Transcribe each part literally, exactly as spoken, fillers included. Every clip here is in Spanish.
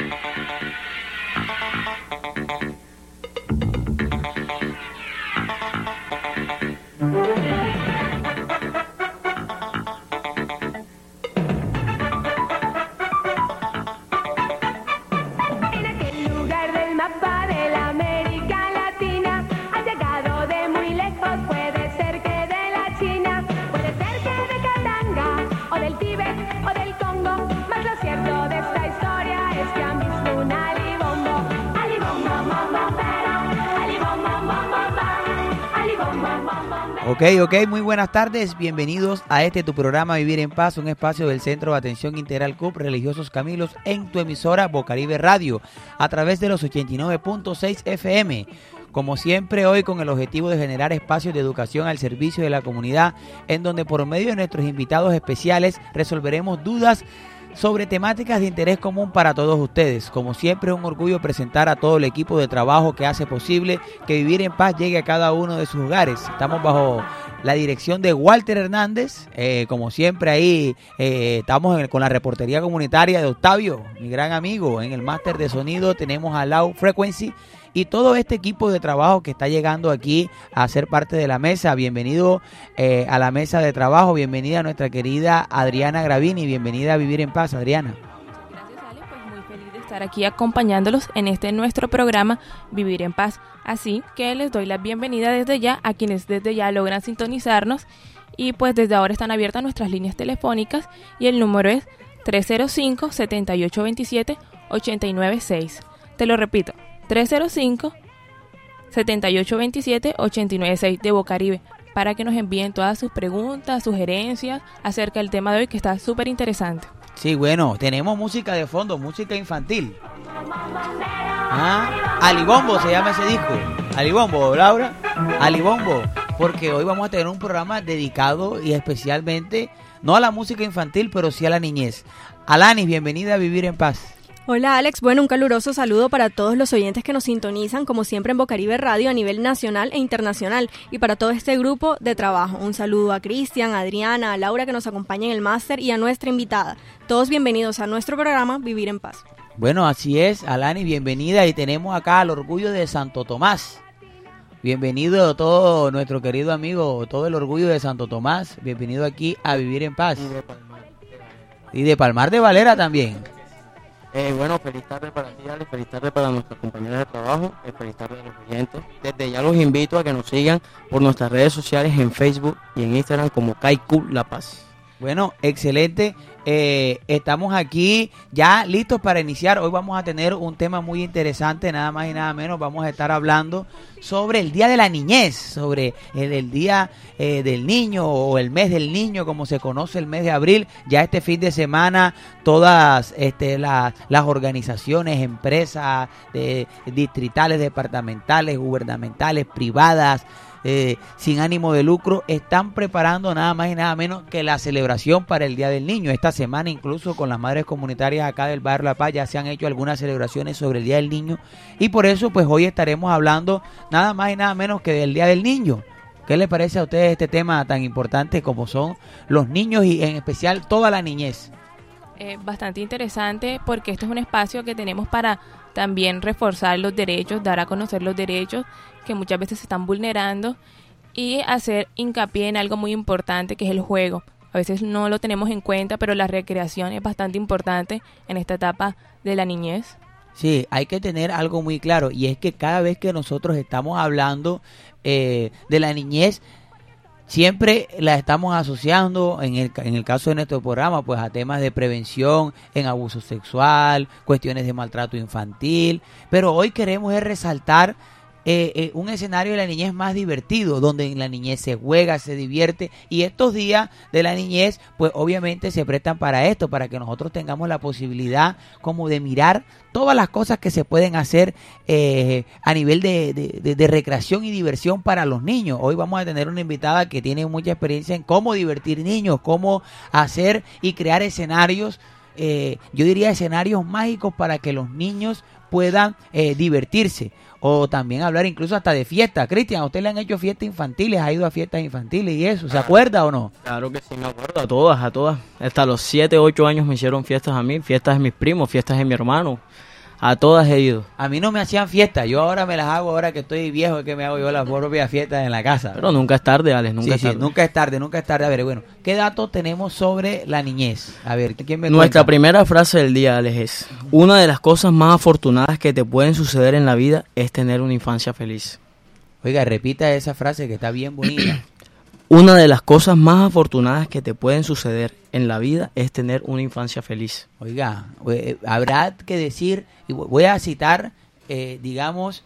Ok, ok, muy buenas tardes, bienvenidos a este tu programa Vivir en Paz, un espacio del Centro de Atención Integral C U P Religiosos Camilos en tu emisora Bocaribe Radio, a través de los ochenta y nueve punto seis F M. Como siempre, hoy con el objetivo de generar espacios de educación al servicio de la comunidad, en donde por medio de nuestros invitados especiales resolveremos dudas sobre temáticas de interés común para todos ustedes. Como siempre, es un orgullo presentar a todo el equipo de trabajo que hace posible que Vivir en Paz llegue a cada uno de sus hogares. Estamos bajo la dirección de Walter Hernández, eh, como siempre ahí eh, estamos en, con la reportería comunitaria de Octavio, mi gran amigo. En el máster de sonido tenemos a Loud Frequency y todo este equipo de trabajo que está llegando aquí a ser parte de la mesa. Bienvenido eh, a la mesa de trabajo, bienvenida a nuestra querida Adriana Gravini, bienvenida a Vivir en Paz, Adriana. Gracias, Ale, pues muy feliz de estar aquí acompañándolos en este nuestro programa Vivir en Paz. Así que les doy la bienvenida desde ya a quienes desde ya logran sintonizarnos y pues desde ahora están abiertas nuestras líneas telefónicas y el número es tres cero cinco, siete ocho dos siete, ocho nueve seis. Te lo repito, tres cero cinco, siete ocho dos siete, ocho nueve seis de Bocaribe, para que nos envíen todas sus preguntas, sugerencias acerca del tema de hoy, que está súper interesante. Sí, bueno, tenemos música de fondo, música infantil. Ah, Alibombo se llama ese disco. Alibombo, Laura. Alibombo, porque hoy vamos a tener un programa dedicado y especialmente, no a la música infantil, pero sí a la niñez. Alanis, bienvenida a Vivir en Paz. Hola Alex, bueno, un caluroso saludo para todos los oyentes que nos sintonizan, como siempre en Bocaribe Radio a nivel nacional e internacional, y para todo este grupo de trabajo. Un saludo a Cristian, a Adriana, a Laura que nos acompaña en el máster y a nuestra invitada. Todos bienvenidos a nuestro programa Vivir en Paz. Bueno, así es, Alani, bienvenida, y tenemos acá al Orgullo de Santo Tomás. Bienvenido todo nuestro querido amigo, todo el Orgullo de Santo Tomás, bienvenido aquí a Vivir en Paz. Y de Palmar de Valera. Y de Palmar de Valera también. Eh, bueno, feliz tarde para ti, Ale, feliz tarde para nuestros compañeros de trabajo, eh, feliz tarde a los oyentes. Desde ya los invito a que nos sigan por nuestras redes sociales en Facebook y en Instagram como K I C U La Paz. Bueno, excelente. Eh, estamos aquí ya listos para iniciar. Hoy vamos a tener un tema muy interesante, nada más y nada menos. Vamos a estar hablando sobre el Día de la Niñez, sobre el, el Día eh, del Niño o el Mes del Niño, como se conoce el mes de abril. Ya este fin de semana todas este, la, las organizaciones, empresas de, distritales, departamentales, gubernamentales, privadas, Eh, sin ánimo de lucro, están preparando nada más y nada menos que la celebración para el Día del Niño. Esta semana incluso con las madres comunitarias acá del barrio La Paz ya se han hecho algunas celebraciones sobre el Día del Niño, y por eso pues hoy estaremos hablando nada más y nada menos que del Día del Niño. ¿Qué les parece a ustedes este tema tan importante como son los niños y en especial toda la niñez? Eh, bastante interesante, porque este es un espacio que tenemos para también reforzar los derechos, dar a conocer los derechos que muchas veces se están vulnerando y hacer hincapié en algo muy importante, que es el juego. A veces no lo tenemos en cuenta, pero la recreación es bastante importante en esta etapa de la niñez. Sí, hay que tener algo muy claro, y es que cada vez que nosotros estamos hablando eh, de la niñez, siempre la estamos asociando, en el, en el caso de nuestro programa, pues a temas de prevención en abuso sexual, cuestiones de maltrato infantil, pero hoy queremos es resaltar eh, eh, un escenario de la niñez más divertido, donde en la niñez se juega, se divierte, y estos días de la niñez, pues obviamente se prestan para esto, para que nosotros tengamos la posibilidad como de mirar todas las cosas que se pueden hacer eh, a nivel de, de, de, de recreación y diversión para los niños. Hoy vamos a tener una invitada que tiene mucha experiencia en cómo divertir niños, cómo hacer y crear escenarios, eh, yo diría escenarios mágicos para que los niños puedan eh, divertirse. O también hablar incluso hasta de fiestas. Cristian, ¿a usted le han hecho fiestas infantiles? ¿Ha ido a fiestas infantiles y eso? ¿Se acuerda o no? Claro que sí, me acuerdo, a todas, a todas. Hasta los siete, ocho años me hicieron fiestas a mí, fiestas de mis primos, fiestas de mi hermano. A todas he ido. A mí no me hacían fiestas, yo ahora me las hago, ahora que estoy viejo, es que me hago yo las propias fiestas en la casa. Pero nunca es tarde, Alex, nunca sí, es tarde. Sí, nunca es tarde, nunca es tarde. A ver, bueno, ¿qué datos tenemos sobre la niñez? A ver, ¿quién me Nuestra cuenta? primera frase del día, Alex, es: una de las cosas más afortunadas que te pueden suceder en la vida es tener una infancia feliz. Oiga, repita esa frase que está bien bonita. Una de las cosas más afortunadas que te pueden suceder en la vida es tener una infancia feliz. Oiga, eh, habrá que decir, y voy a citar, eh, digamos,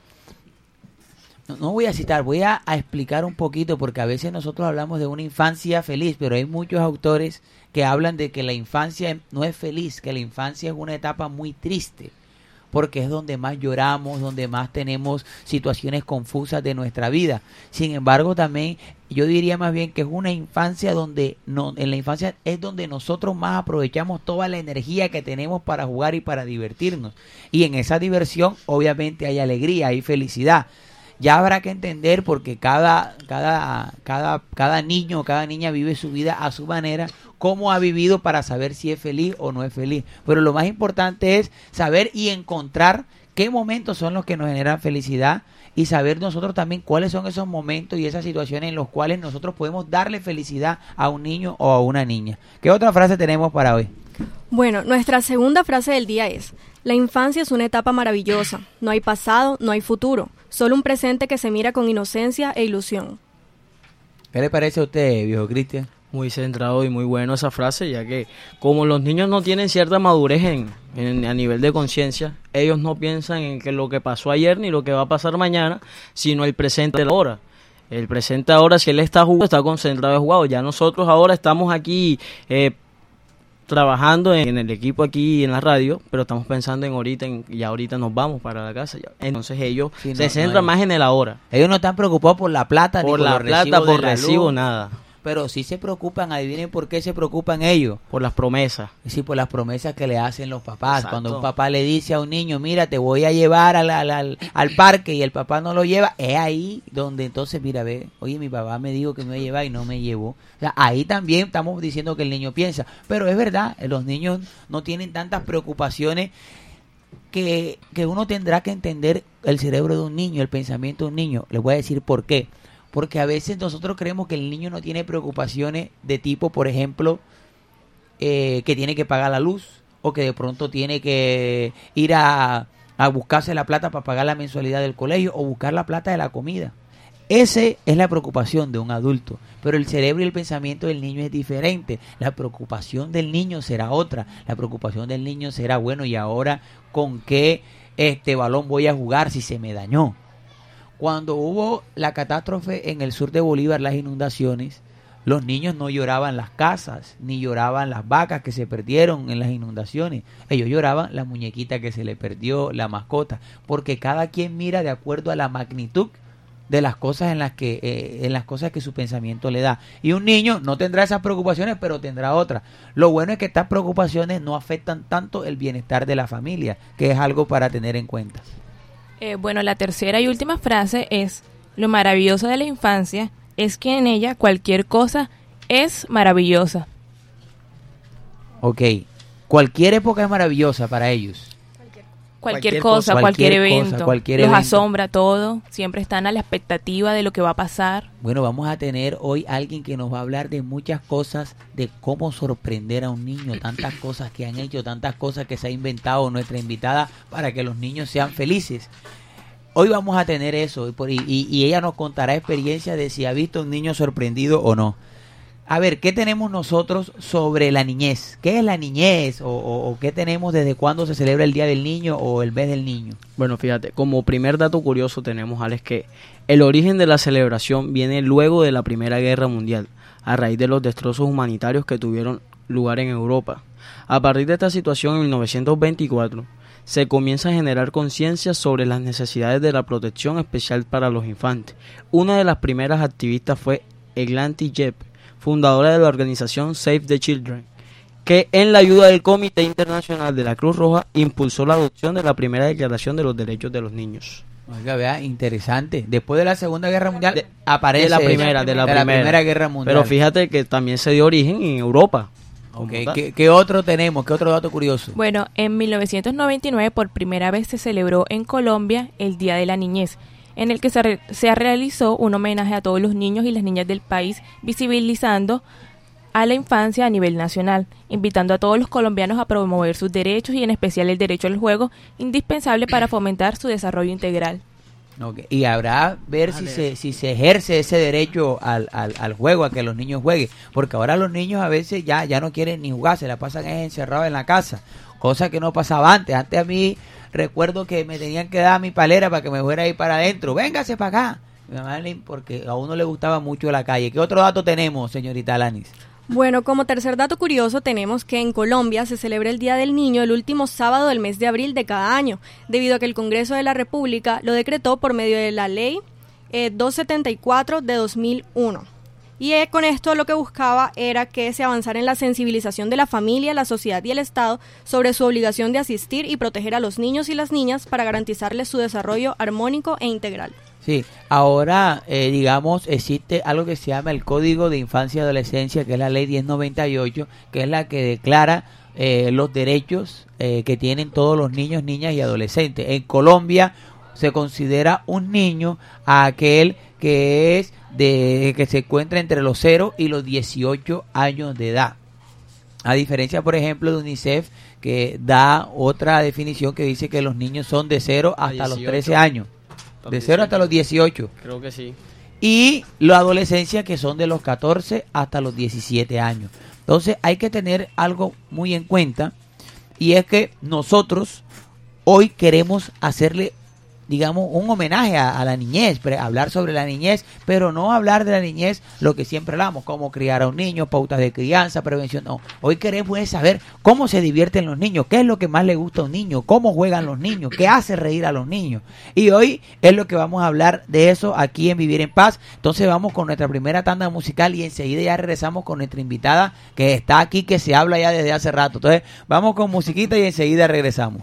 no, no voy a citar, voy a, a explicar un poquito, porque a veces nosotros hablamos de una infancia feliz, pero hay muchos autores que hablan de que la infancia no es feliz, que la infancia es una etapa muy triste, porque es donde más lloramos, donde más tenemos situaciones confusas de nuestra vida. Sin embargo, también yo diría más bien que es una infancia donde no, en la infancia es donde nosotros más aprovechamos toda la energía que tenemos para jugar y para divertirnos. Y en esa diversión obviamente hay alegría, hay felicidad. Ya habrá que entender, porque cada, cada, cada, cada niño o cada niña vive su vida a su manera, cómo ha vivido para saber si es feliz o no es feliz. Pero lo más importante es saber y encontrar qué momentos son los que nos generan felicidad, y saber nosotros también cuáles son esos momentos y esas situaciones en los cuales nosotros podemos darle felicidad a un niño o a una niña. ¿Qué otra frase tenemos para hoy? Bueno, nuestra segunda frase del día es: la infancia es una etapa maravillosa, no hay pasado, no hay futuro, solo un presente que se mira con inocencia e ilusión. ¿Qué le parece a usted, viejo Cristian? Muy centrado y muy bueno esa frase, ya que como los niños no tienen cierta madurez en, en a nivel de conciencia, ellos no piensan en que lo que pasó ayer ni lo que va a pasar mañana, sino el presente de la hora. El presente ahora, si él está jugando, está concentrado en jugado. Ya nosotros ahora estamos aquí eh, trabajando en el equipo aquí en la radio, pero estamos pensando en ahorita, en, y ahorita nos vamos para la casa. Entonces ellos sí, no, se centran no, más en el ahora. Ellos no están preocupados por la plata, por ni por la los plata, por la recibo, luz, nada. Pero sí se preocupan, adivinen por qué se preocupan ellos. Por las promesas. Sí, por las promesas que le hacen los papás. Exacto. Cuando un papá le dice a un niño, mira, te voy a llevar al, al, al, al parque, y el papá no lo lleva, es ahí donde entonces, mira, ve, oye, mi papá me dijo que me iba a llevar y no me llevó. O sea, ahí también estamos diciendo que el niño piensa. Pero es verdad, los niños no tienen tantas preocupaciones que, que uno tendrá que entender el cerebro de un niño, el pensamiento de un niño. Les voy a decir por qué. Porque a veces nosotros creemos que el niño no tiene preocupaciones de tipo, por ejemplo, eh, que tiene que pagar la luz, o que de pronto tiene que ir a, a buscarse la plata para pagar la mensualidad del colegio, o buscar la plata de la comida. Esa es la preocupación de un adulto, pero el cerebro y el pensamiento del niño es diferente. La preocupación del niño será otra. La preocupación del niño será, bueno, ¿y ahora con qué este balón voy a jugar si se me dañó? Cuando hubo la catástrofe en el sur de Bolívar, las inundaciones, los niños no lloraban las casas, ni lloraban las vacas que se perdieron en las inundaciones. Ellos lloraban la muñequita que se le perdió, la mascota, porque cada quien mira de acuerdo a la magnitud de las cosas en las que eh, en las cosas que su pensamiento le da. Y un niño no tendrá esas preocupaciones, pero tendrá otras. Lo bueno es que estas preocupaciones no afectan tanto el bienestar de la familia, que es algo para tener en cuenta. Eh, bueno, la tercera y última frase es: lo maravilloso de la infancia es que en ella cualquier cosa es maravillosa. Ok, cualquier época es maravillosa para ellos. Cualquier, cualquier cosa, cosa, cualquier, cualquier evento, cosa, cualquier los evento. Asombra todo, siempre están a la expectativa de lo que va a pasar. Bueno, vamos a tener hoy alguien que nos va a hablar de muchas cosas, de cómo sorprender a un niño, tantas cosas que han hecho, tantas cosas que se ha inventado nuestra invitada para que los niños sean felices. Hoy vamos a tener eso, y, y, y ella nos contará experiencias de si ha visto un niño sorprendido o no. A ver, ¿qué tenemos nosotros sobre la niñez? ¿Qué es la niñez? ¿O, o, o qué tenemos desde cuándo se celebra el Día del Niño o el mes del niño? Bueno, fíjate, como primer dato curioso tenemos, Alex, que el origen de la celebración viene luego de la Primera Guerra Mundial, a raíz de los destrozos humanitarios que tuvieron lugar en Europa. A partir de esta situación, en mil novecientos veinticuatro, se comienza a generar conciencia sobre las necesidades de la protección especial para los infantes. Una de las primeras activistas fue Eglanty Jebb, fundadora de la organización Save the Children, que en la ayuda del Comité Internacional de la Cruz Roja impulsó la adopción de la primera declaración de los derechos de los niños. Oiga, vea, interesante. Después de la Segunda Guerra Mundial de, aparece de la primera, de la, de primera. la primera Guerra Mundial. Pero fíjate que también se dio origen en Europa. Okay. ¿Qué, ¿Qué otro tenemos? ¿Qué otro dato curioso? Bueno, en mil novecientos noventa y nueve por primera vez se celebró en Colombia el Día de la Niñez, en el que se, re- se realizó un homenaje a todos los niños y las niñas del país, visibilizando a la infancia a nivel nacional, invitando a todos los colombianos a promover sus derechos y en especial el derecho al juego, indispensable para fomentar su desarrollo integral. Okay. Y habrá ver si se, si se ejerce ese derecho al, al, al juego, a que los niños jueguen, porque ahora los niños a veces ya, ya no quieren ni jugar, se la pasan encerrados en la casa, cosa que no pasaba antes. Antes a mí recuerdo que me tenían que dar mi palera para que me fuera ahí para adentro, véngase para acá, porque a uno le gustaba mucho la calle. ¿Qué otro dato tenemos, señorita Alanis? Bueno, como tercer dato curioso tenemos que en Colombia se celebra el Día del Niño el último sábado del mes de abril de cada año, debido a que el Congreso de la República lo decretó por medio de la Ley eh, doscientos setenta y cuatro de dos mil uno. Y eh, con esto lo que buscaba era que se avanzara en la sensibilización de la familia, la sociedad y el Estado sobre su obligación de asistir y proteger a los niños y las niñas para garantizarles su desarrollo armónico e integral. Sí, ahora, eh, digamos, existe algo que se llama el Código de Infancia y Adolescencia, que es la Ley diez noventa y ocho, que es la que declara eh, los derechos eh, que tienen todos los niños, niñas y adolescentes. En Colombia se considera un niño a aquel que es de que se encuentra entre los cero y los dieciocho años de edad. A diferencia, por ejemplo, de UNICEF, que da otra definición que dice que los niños son de cero hasta los trece años. De cero hasta los dieciocho. Creo que sí. Y la adolescencia, que son de los catorce hasta los diecisiete años. Entonces hay que tener algo muy en cuenta, y es que nosotros hoy queremos hacerle, digamos, un homenaje a, a la niñez, pre- hablar sobre la niñez, pero no hablar de la niñez lo que siempre hablamos, cómo criar a un niño, pautas de crianza, prevención. No, hoy queremos es saber cómo se divierten los niños, qué es lo que más le gusta a un niño, cómo juegan los niños, qué hace reír a los niños. Y hoy es lo que vamos a hablar de eso aquí en Vivir en Paz. Entonces vamos con nuestra primera tanda musical y enseguida ya regresamos con nuestra invitada que está aquí, que se habla ya desde hace rato. Entonces vamos con musiquita y enseguida regresamos.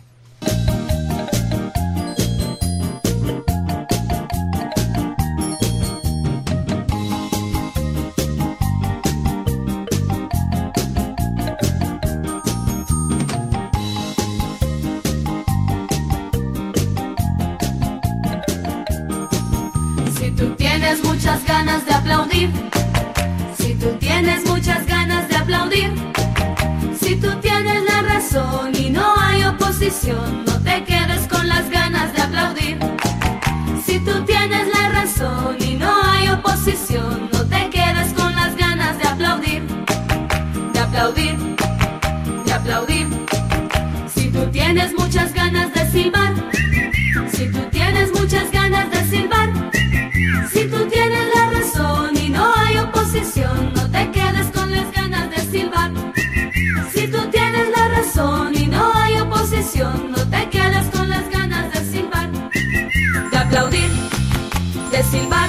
Muchas ganas de aplaudir, si tú tienes muchas ganas de aplaudir, si tú tienes la razón y no hay oposición, no te quedes con las ganas de aplaudir. Si tú tienes la razón y no hay oposición, no te quedes con las ganas de aplaudir, de aplaudir, de aplaudir. Si tú tienes muchas ganas de silbar, si tú tienes muchas ganas de silbar, si tú tienes la razón y no hay oposición, no te quedes con las ganas de silbar. Si tú tienes la razón y no hay oposición, no te quedes con las ganas de silbar, de aplaudir, de silbar.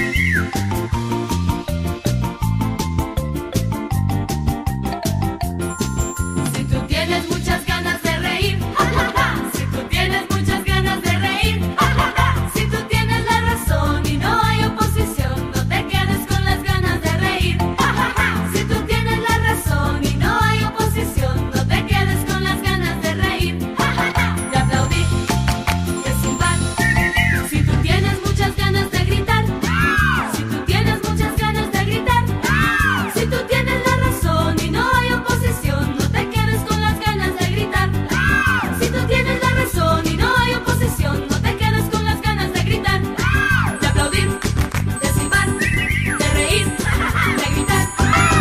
Si tú tienes muchas ganas de reír, si tú tienes muchas ganas de reír, si tú tienes la razón y no hay oposición, no te quedes con las ganas de reír. Si tú tienes la razón y no hay oposición, no te quedes con las ganas de reír, de aplaudir, de silbar. Si tú tienes muchas ganas de gritar, si tú tienes muchas ganas de gritar, si tú tienes la razón y no hay oposición, no te quedes con las ganas de gritar. Si tú tienes la razón y no hay oposición, no te quedes con las ganas de gritar, de aplaudir, de silbar, de reír, de gritar.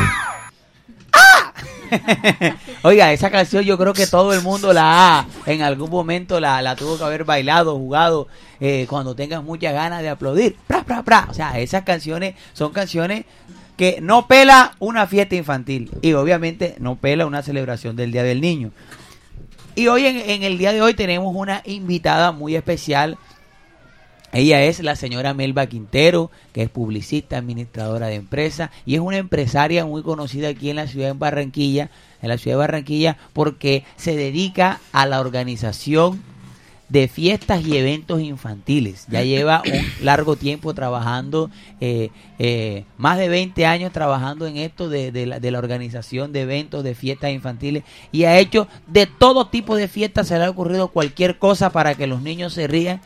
Oiga, esa canción yo creo que todo el mundo la ha, en algún momento la, la tuvo que haber bailado, jugado, eh, cuando tengas muchas ganas de aplaudir. Pra, pra, pra. O sea, esas canciones son canciones que no pela una fiesta infantil y obviamente no pela una celebración del Día del Niño. Y hoy, en, en el día de hoy, tenemos una invitada muy especial. Ella es la señora Melba Quintero, que es publicista, administradora de empresas y es una empresaria muy conocida aquí en la ciudad de Barranquilla, en la ciudad de Barranquilla, porque se dedica a la organización de fiestas y eventos infantiles. Ya lleva un largo tiempo trabajando, eh, eh, más de veinte años trabajando en esto de, de, la, de la organización de eventos, de fiestas infantiles, y ha hecho de todo tipo de fiestas. Se le ha ocurrido cualquier cosa para que los niños se rían.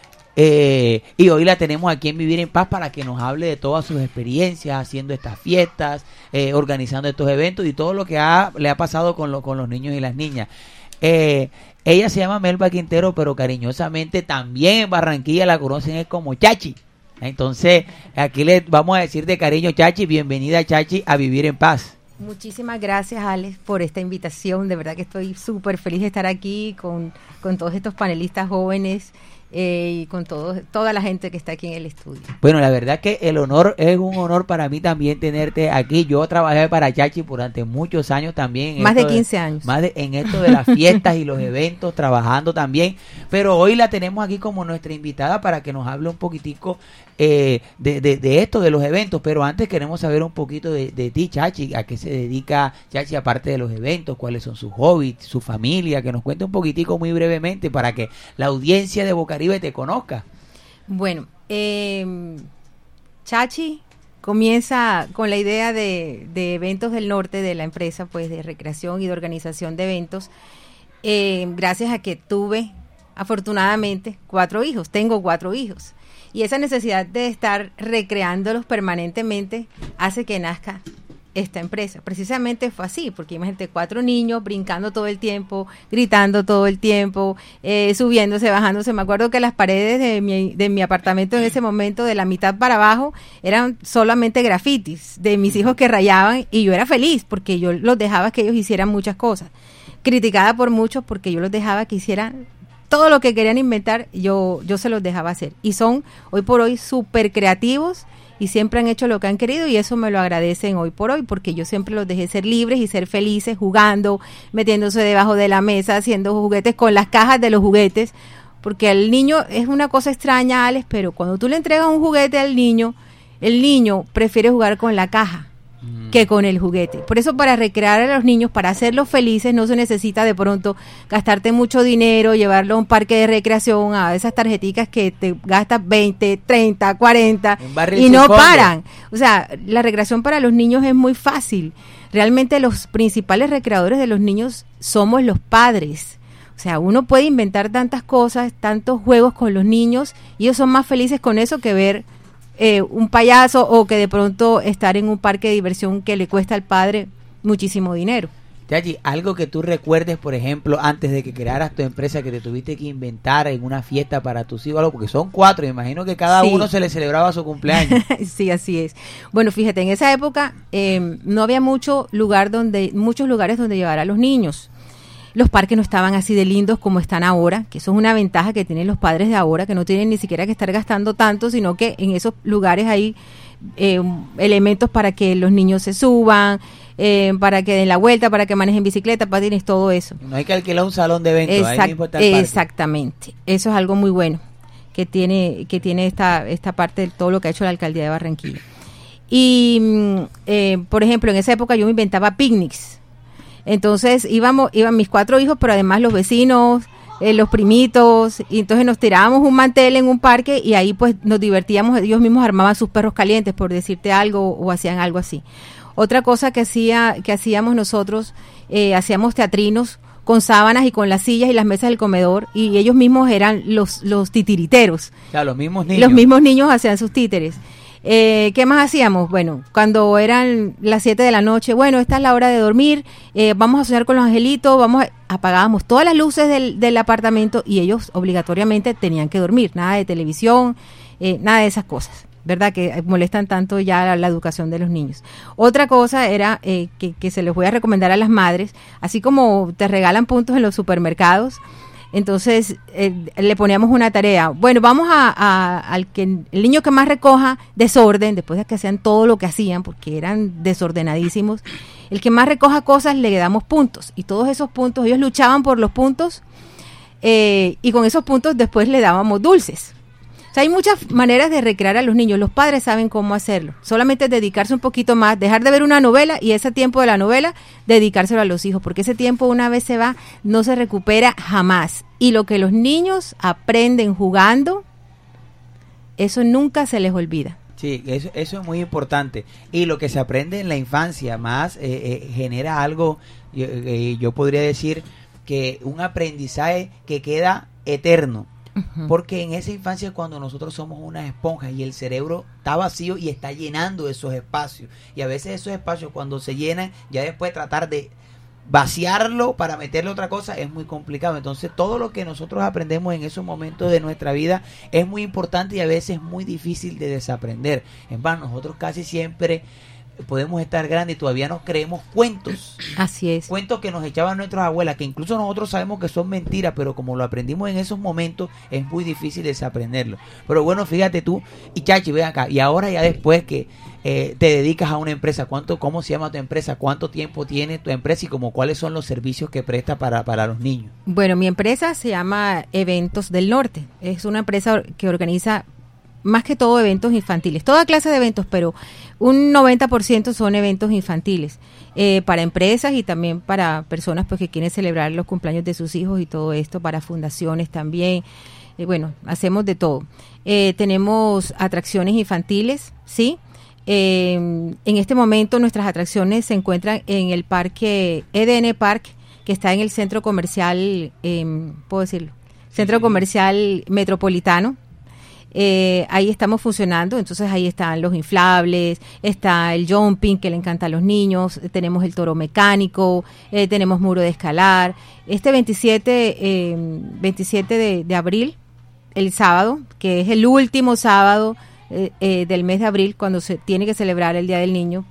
Eh, y hoy la tenemos aquí en Vivir en Paz para que nos hable de todas sus experiencias haciendo estas fiestas, eh, organizando estos eventos y todo lo que ha, le ha pasado con, lo, con los niños y las niñas. Eh, ella se llama Melba Quintero, pero cariñosamente también en Barranquilla la conocen es como Chachi. Entonces aquí le vamos a decir de cariño, Chachi, bienvenida Chachi a Vivir en Paz. Muchísimas gracias, Alex, por esta invitación. De verdad que estoy súper feliz de estar aquí con, con todos estos panelistas jóvenes. Eh, y con todo, toda la gente que está aquí en el estudio. Bueno, la verdad que el honor es un honor para mí también tenerte aquí. Yo trabajé para Chachi durante muchos años también. Más de quince años. Más de, en esto de las fiestas y los eventos, trabajando también. Pero hoy la tenemos aquí como nuestra invitada para que nos hable un poquitico eh, de, de, de esto, de los eventos. Pero antes queremos saber un poquito de, de ti, Chachi. ¿A qué se dedica Chachi aparte de los eventos? ¿Cuáles son sus hobbies, su familia? Que nos cuente un poquitico muy brevemente para que la audiencia de Bocaribe te conozca. Bueno, eh, Chachi comienza con la idea de, de Eventos del Norte, de la empresa pues de recreación y de organización de eventos, eh, gracias a que tuve afortunadamente cuatro hijos, tengo cuatro hijos, y esa necesidad de estar recreándolos permanentemente hace que nazca esta empresa. Precisamente fue así, porque imagínate, cuatro niños brincando todo el tiempo, gritando todo el tiempo, eh, subiéndose, bajándose. Me acuerdo que las paredes de mi, de mi apartamento en ese momento, de la mitad para abajo, eran solamente grafitis de mis hijos que rayaban, y yo era feliz porque yo los dejaba que ellos hicieran muchas cosas. Criticada por muchos porque yo los dejaba que hicieran todo lo que querían inventar, yo, yo se los dejaba hacer. Y son hoy por hoy súper creativos, y siempre han hecho lo que han querido, y eso me lo agradecen hoy por hoy, porque yo siempre los dejé ser libres y ser felices, jugando, metiéndose debajo de la mesa, haciendo juguetes con las cajas de los juguetes, porque al niño es una cosa extraña, Alex, pero cuando tú le entregas un juguete al niño, el niño prefiere jugar con la caja mm. que con el juguete. Por eso, para recrear a los niños, para hacerlos felices, no se necesita de pronto gastarte mucho dinero, llevarlo a un parque de recreación, a esas tarjeticas que te gastas veinte, treinta, cuarenta y no paran. O sea, la recreación para los niños es muy fácil. Realmente los principales recreadores de los niños somos los padres. O sea, uno puede inventar tantas cosas, tantos juegos con los niños, y ellos son más felices con eso que ver Eh, un payaso, o que de pronto estar en un parque de diversión que le cuesta al padre muchísimo dinero. Chachi, algo que tú recuerdes, por ejemplo, antes de que crearas tu empresa, que te tuviste que inventar en una fiesta para tus hijos, algo, porque son cuatro, me imagino que cada sí. uno se le celebraba su cumpleaños. Sí, así es. Bueno, fíjate, en esa época eh, no había mucho lugar donde, muchos lugares donde llevar a los niños. Los parques no estaban así de lindos como están ahora, que eso es una ventaja que tienen los padres de ahora, que no tienen ni siquiera que estar gastando tanto, sino que en esos lugares hay eh, elementos para que los niños se suban, eh, para que den la vuelta, para que manejen bicicleta, patines, todo eso. No hay que alquilar un salón de eventos, Exact- ahí mismo está el parque. Exactamente, eso es algo muy bueno que tiene que tiene esta esta parte de todo lo que ha hecho la alcaldía de Barranquilla. Y, eh, por ejemplo, en esa época yo me inventaba picnics. Entonces íbamos, iban mis cuatro hijos, pero además los vecinos, eh, los primitos, y entonces nos tirábamos un mantel en un parque, y ahí pues nos divertíamos, ellos mismos armaban sus perros calientes, por decirte algo, o hacían algo así. Otra cosa que hacía, que hacíamos nosotros, eh, hacíamos teatrinos con sábanas y con las sillas y las mesas del comedor, y ellos mismos eran los, los titiriteros. O sea, los mismos niños. Los mismos niños hacían sus títeres. Eh, ¿Qué más hacíamos? Bueno, cuando eran las siete de la noche, bueno, esta es la hora de dormir, eh, vamos a soñar con los angelitos, vamos a, apagábamos todas las luces del, del apartamento, y ellos obligatoriamente tenían que dormir, nada de televisión, eh, nada de esas cosas, ¿verdad? Que molestan tanto ya la, la educación de los niños. Otra cosa era eh, que, que se les voy a recomendar a las madres, así como te regalan puntos en los supermercados. Entonces eh, le poníamos una tarea. Bueno, vamos a, a al que el niño que más recoja desorden, después de que hacían todo lo que hacían, porque eran desordenadísimos, el que más recoja cosas le damos puntos, y todos esos puntos, ellos luchaban por los puntos, eh, y con esos puntos después le dábamos dulces. O sea, hay muchas maneras de recrear a los niños. Los padres saben cómo hacerlo. Solamente dedicarse un poquito más, dejar de ver una novela y ese tiempo de la novela, dedicárselo a los hijos. Porque ese tiempo, una vez se va, no se recupera jamás. Y lo que los niños aprenden jugando, eso nunca se les olvida. Sí, eso, eso es muy importante. Y lo que se aprende en la infancia más eh, eh, genera algo, yo, eh, yo podría decir que un aprendizaje que queda eterno. Uh-huh. Porque en esa infancia es cuando nosotros somos unas esponjas y el cerebro está vacío y está llenando esos espacios. Y a veces esos espacios cuando se llenan, ya después tratar de vaciarlo para meterle otra cosa es muy complicado. Entonces todo lo que nosotros aprendemos en esos momentos de nuestra vida es muy importante y a veces es muy difícil de desaprender. En vano, nosotros casi siempre podemos estar grandes y todavía nos creemos cuentos. Así es. Cuentos que nos echaban nuestras abuelas, que incluso nosotros sabemos que son mentiras, pero como lo aprendimos en esos momentos, es muy difícil desaprenderlo. Pero bueno, fíjate tú, y Chachi, ven acá, y ahora ya después que eh, te dedicas a una empresa, ¿cuánto, cómo se llama tu empresa? ¿Cuánto tiempo tiene tu empresa? Y como cuáles son los servicios que presta para, para los niños. Bueno, mi empresa se llama Eventos del Norte. Es una empresa que organiza más que todo eventos infantiles, toda clase de eventos, pero un noventa por ciento son eventos infantiles, eh, para empresas y también para personas pues que quieren celebrar los cumpleaños de sus hijos y todo esto, para fundaciones también. Eh, bueno, hacemos de todo. Eh, tenemos atracciones infantiles, ¿sí? Eh, en este momento nuestras atracciones se encuentran en el parque E D N Park, que está en el centro comercial, eh, ¿puedo decirlo? Centro comercial metropolitano. Eh, ahí estamos funcionando, entonces ahí están los inflables, está el jumping que le encanta a los niños, tenemos el toro mecánico, eh, tenemos muro de escalar. Este veintisiete, eh, veintisiete de, de abril, el sábado, que es el último sábado eh, eh, del mes de abril, cuando se tiene que celebrar el Día del Niño,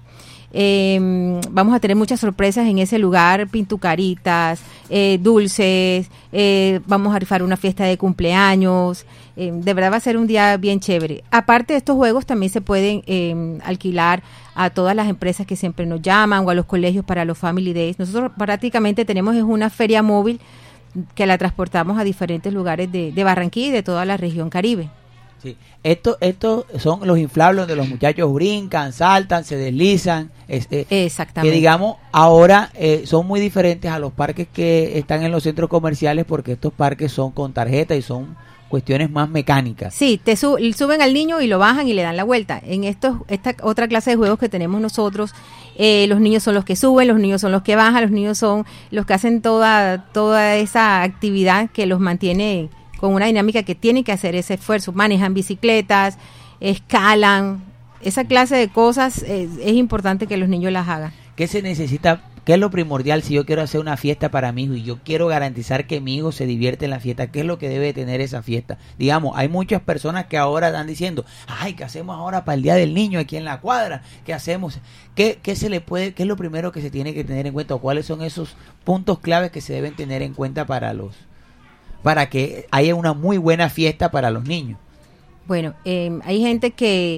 Eh, vamos a tener muchas sorpresas en ese lugar, pintucaritas, eh, dulces, eh, vamos a rifar una fiesta de cumpleaños, eh, de verdad va a ser un día bien chévere. Aparte de estos juegos también se pueden eh, alquilar a todas las empresas que siempre nos llaman o a los colegios para los Family Days. Nosotros prácticamente tenemos es una feria móvil que la transportamos a diferentes lugares de, de Barranquilla y de toda la región Caribe. Sí. Estos esto son los inflables donde los muchachos brincan, saltan, se deslizan. Es, eh, Exactamente. Que digamos, ahora eh, son muy diferentes a los parques que están en los centros comerciales porque estos parques son con tarjeta y son cuestiones más mecánicas. Sí, te su- suben al niño y lo bajan y le dan la vuelta. En estos, esta otra clase de juegos que tenemos nosotros, eh, los niños son los que suben, los niños son los que bajan, los niños son los que hacen toda, toda esa actividad que los mantiene con una dinámica que tienen que hacer ese esfuerzo, manejan bicicletas, escalan, esa clase de cosas eh, es importante que los niños las hagan. ¿Qué se necesita? ¿Qué es lo primordial si yo quiero hacer una fiesta para mi hijo y yo quiero garantizar que mi hijo se divierte en la fiesta? ¿Qué es lo que debe tener esa fiesta? Digamos, hay muchas personas que ahora están diciendo, ay, ¿qué hacemos ahora para el Día del Niño aquí en la cuadra? ¿Qué hacemos? ¿Qué, qué se le puede, qué es lo primero que se tiene que tener en cuenta? ¿O cuáles son esos puntos claves que se deben tener en cuenta para los para que haya una muy buena fiesta para los niños? Bueno, eh, hay gente que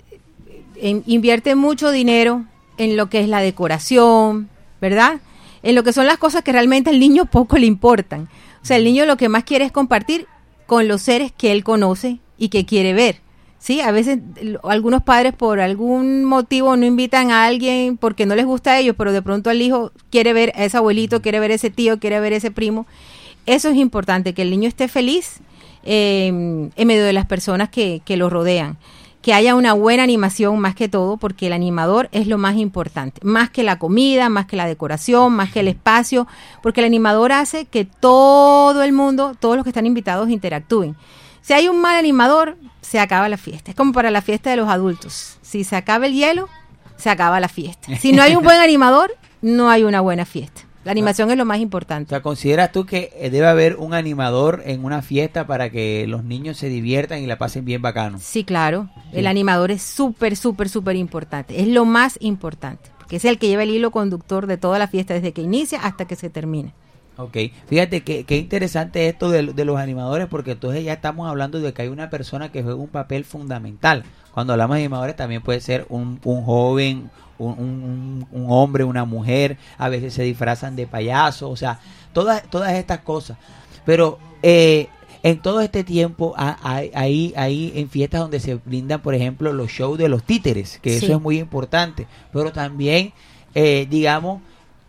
eh, invierte mucho dinero en lo que es la decoración, ¿verdad? En lo que son las cosas que realmente al niño poco le importan. O sea, el niño lo que más quiere es compartir con los seres que él conoce y que quiere ver. Sí, a veces algunos padres por algún motivo no invitan a alguien porque no les gusta a ellos, pero de pronto el hijo quiere ver a ese abuelito, quiere ver a ese tío, quiere ver a ese primo. Eso es importante, que el niño esté feliz eh, en medio de las personas que, que lo rodean. Que haya una buena animación más que todo, porque el animador es lo más importante. Más que la comida, más que la decoración, más que el espacio, porque el animador hace que todo el mundo, todos los que están invitados interactúen. Si hay un mal animador, se acaba la fiesta. Es como para la fiesta de los adultos. Si se acaba el hielo, se acaba la fiesta. Si no hay un buen animador, no hay una buena fiesta. La animación es lo más importante. O sea, ¿consideras tú que debe haber un animador en una fiesta para que los niños se diviertan y la pasen bien bacano? Sí, claro. Sí. El animador es súper, súper, súper importante. Es lo más importante, porque es el que lleva el hilo conductor de toda la fiesta desde que inicia hasta que se termina. Ok, fíjate que, que interesante esto de, de los animadores, porque entonces ya estamos hablando de que hay una persona que juega un papel fundamental. Cuando hablamos de animadores también puede ser un, un joven, un, un, un hombre, una mujer, a veces se disfrazan de payaso, o sea, todas, todas estas cosas. Pero eh, en todo este tiempo, a- a- ahí, ahí en fiestas donde se brindan, por ejemplo, los shows de los títeres, que Sí. eso es muy importante, pero también, eh, digamos,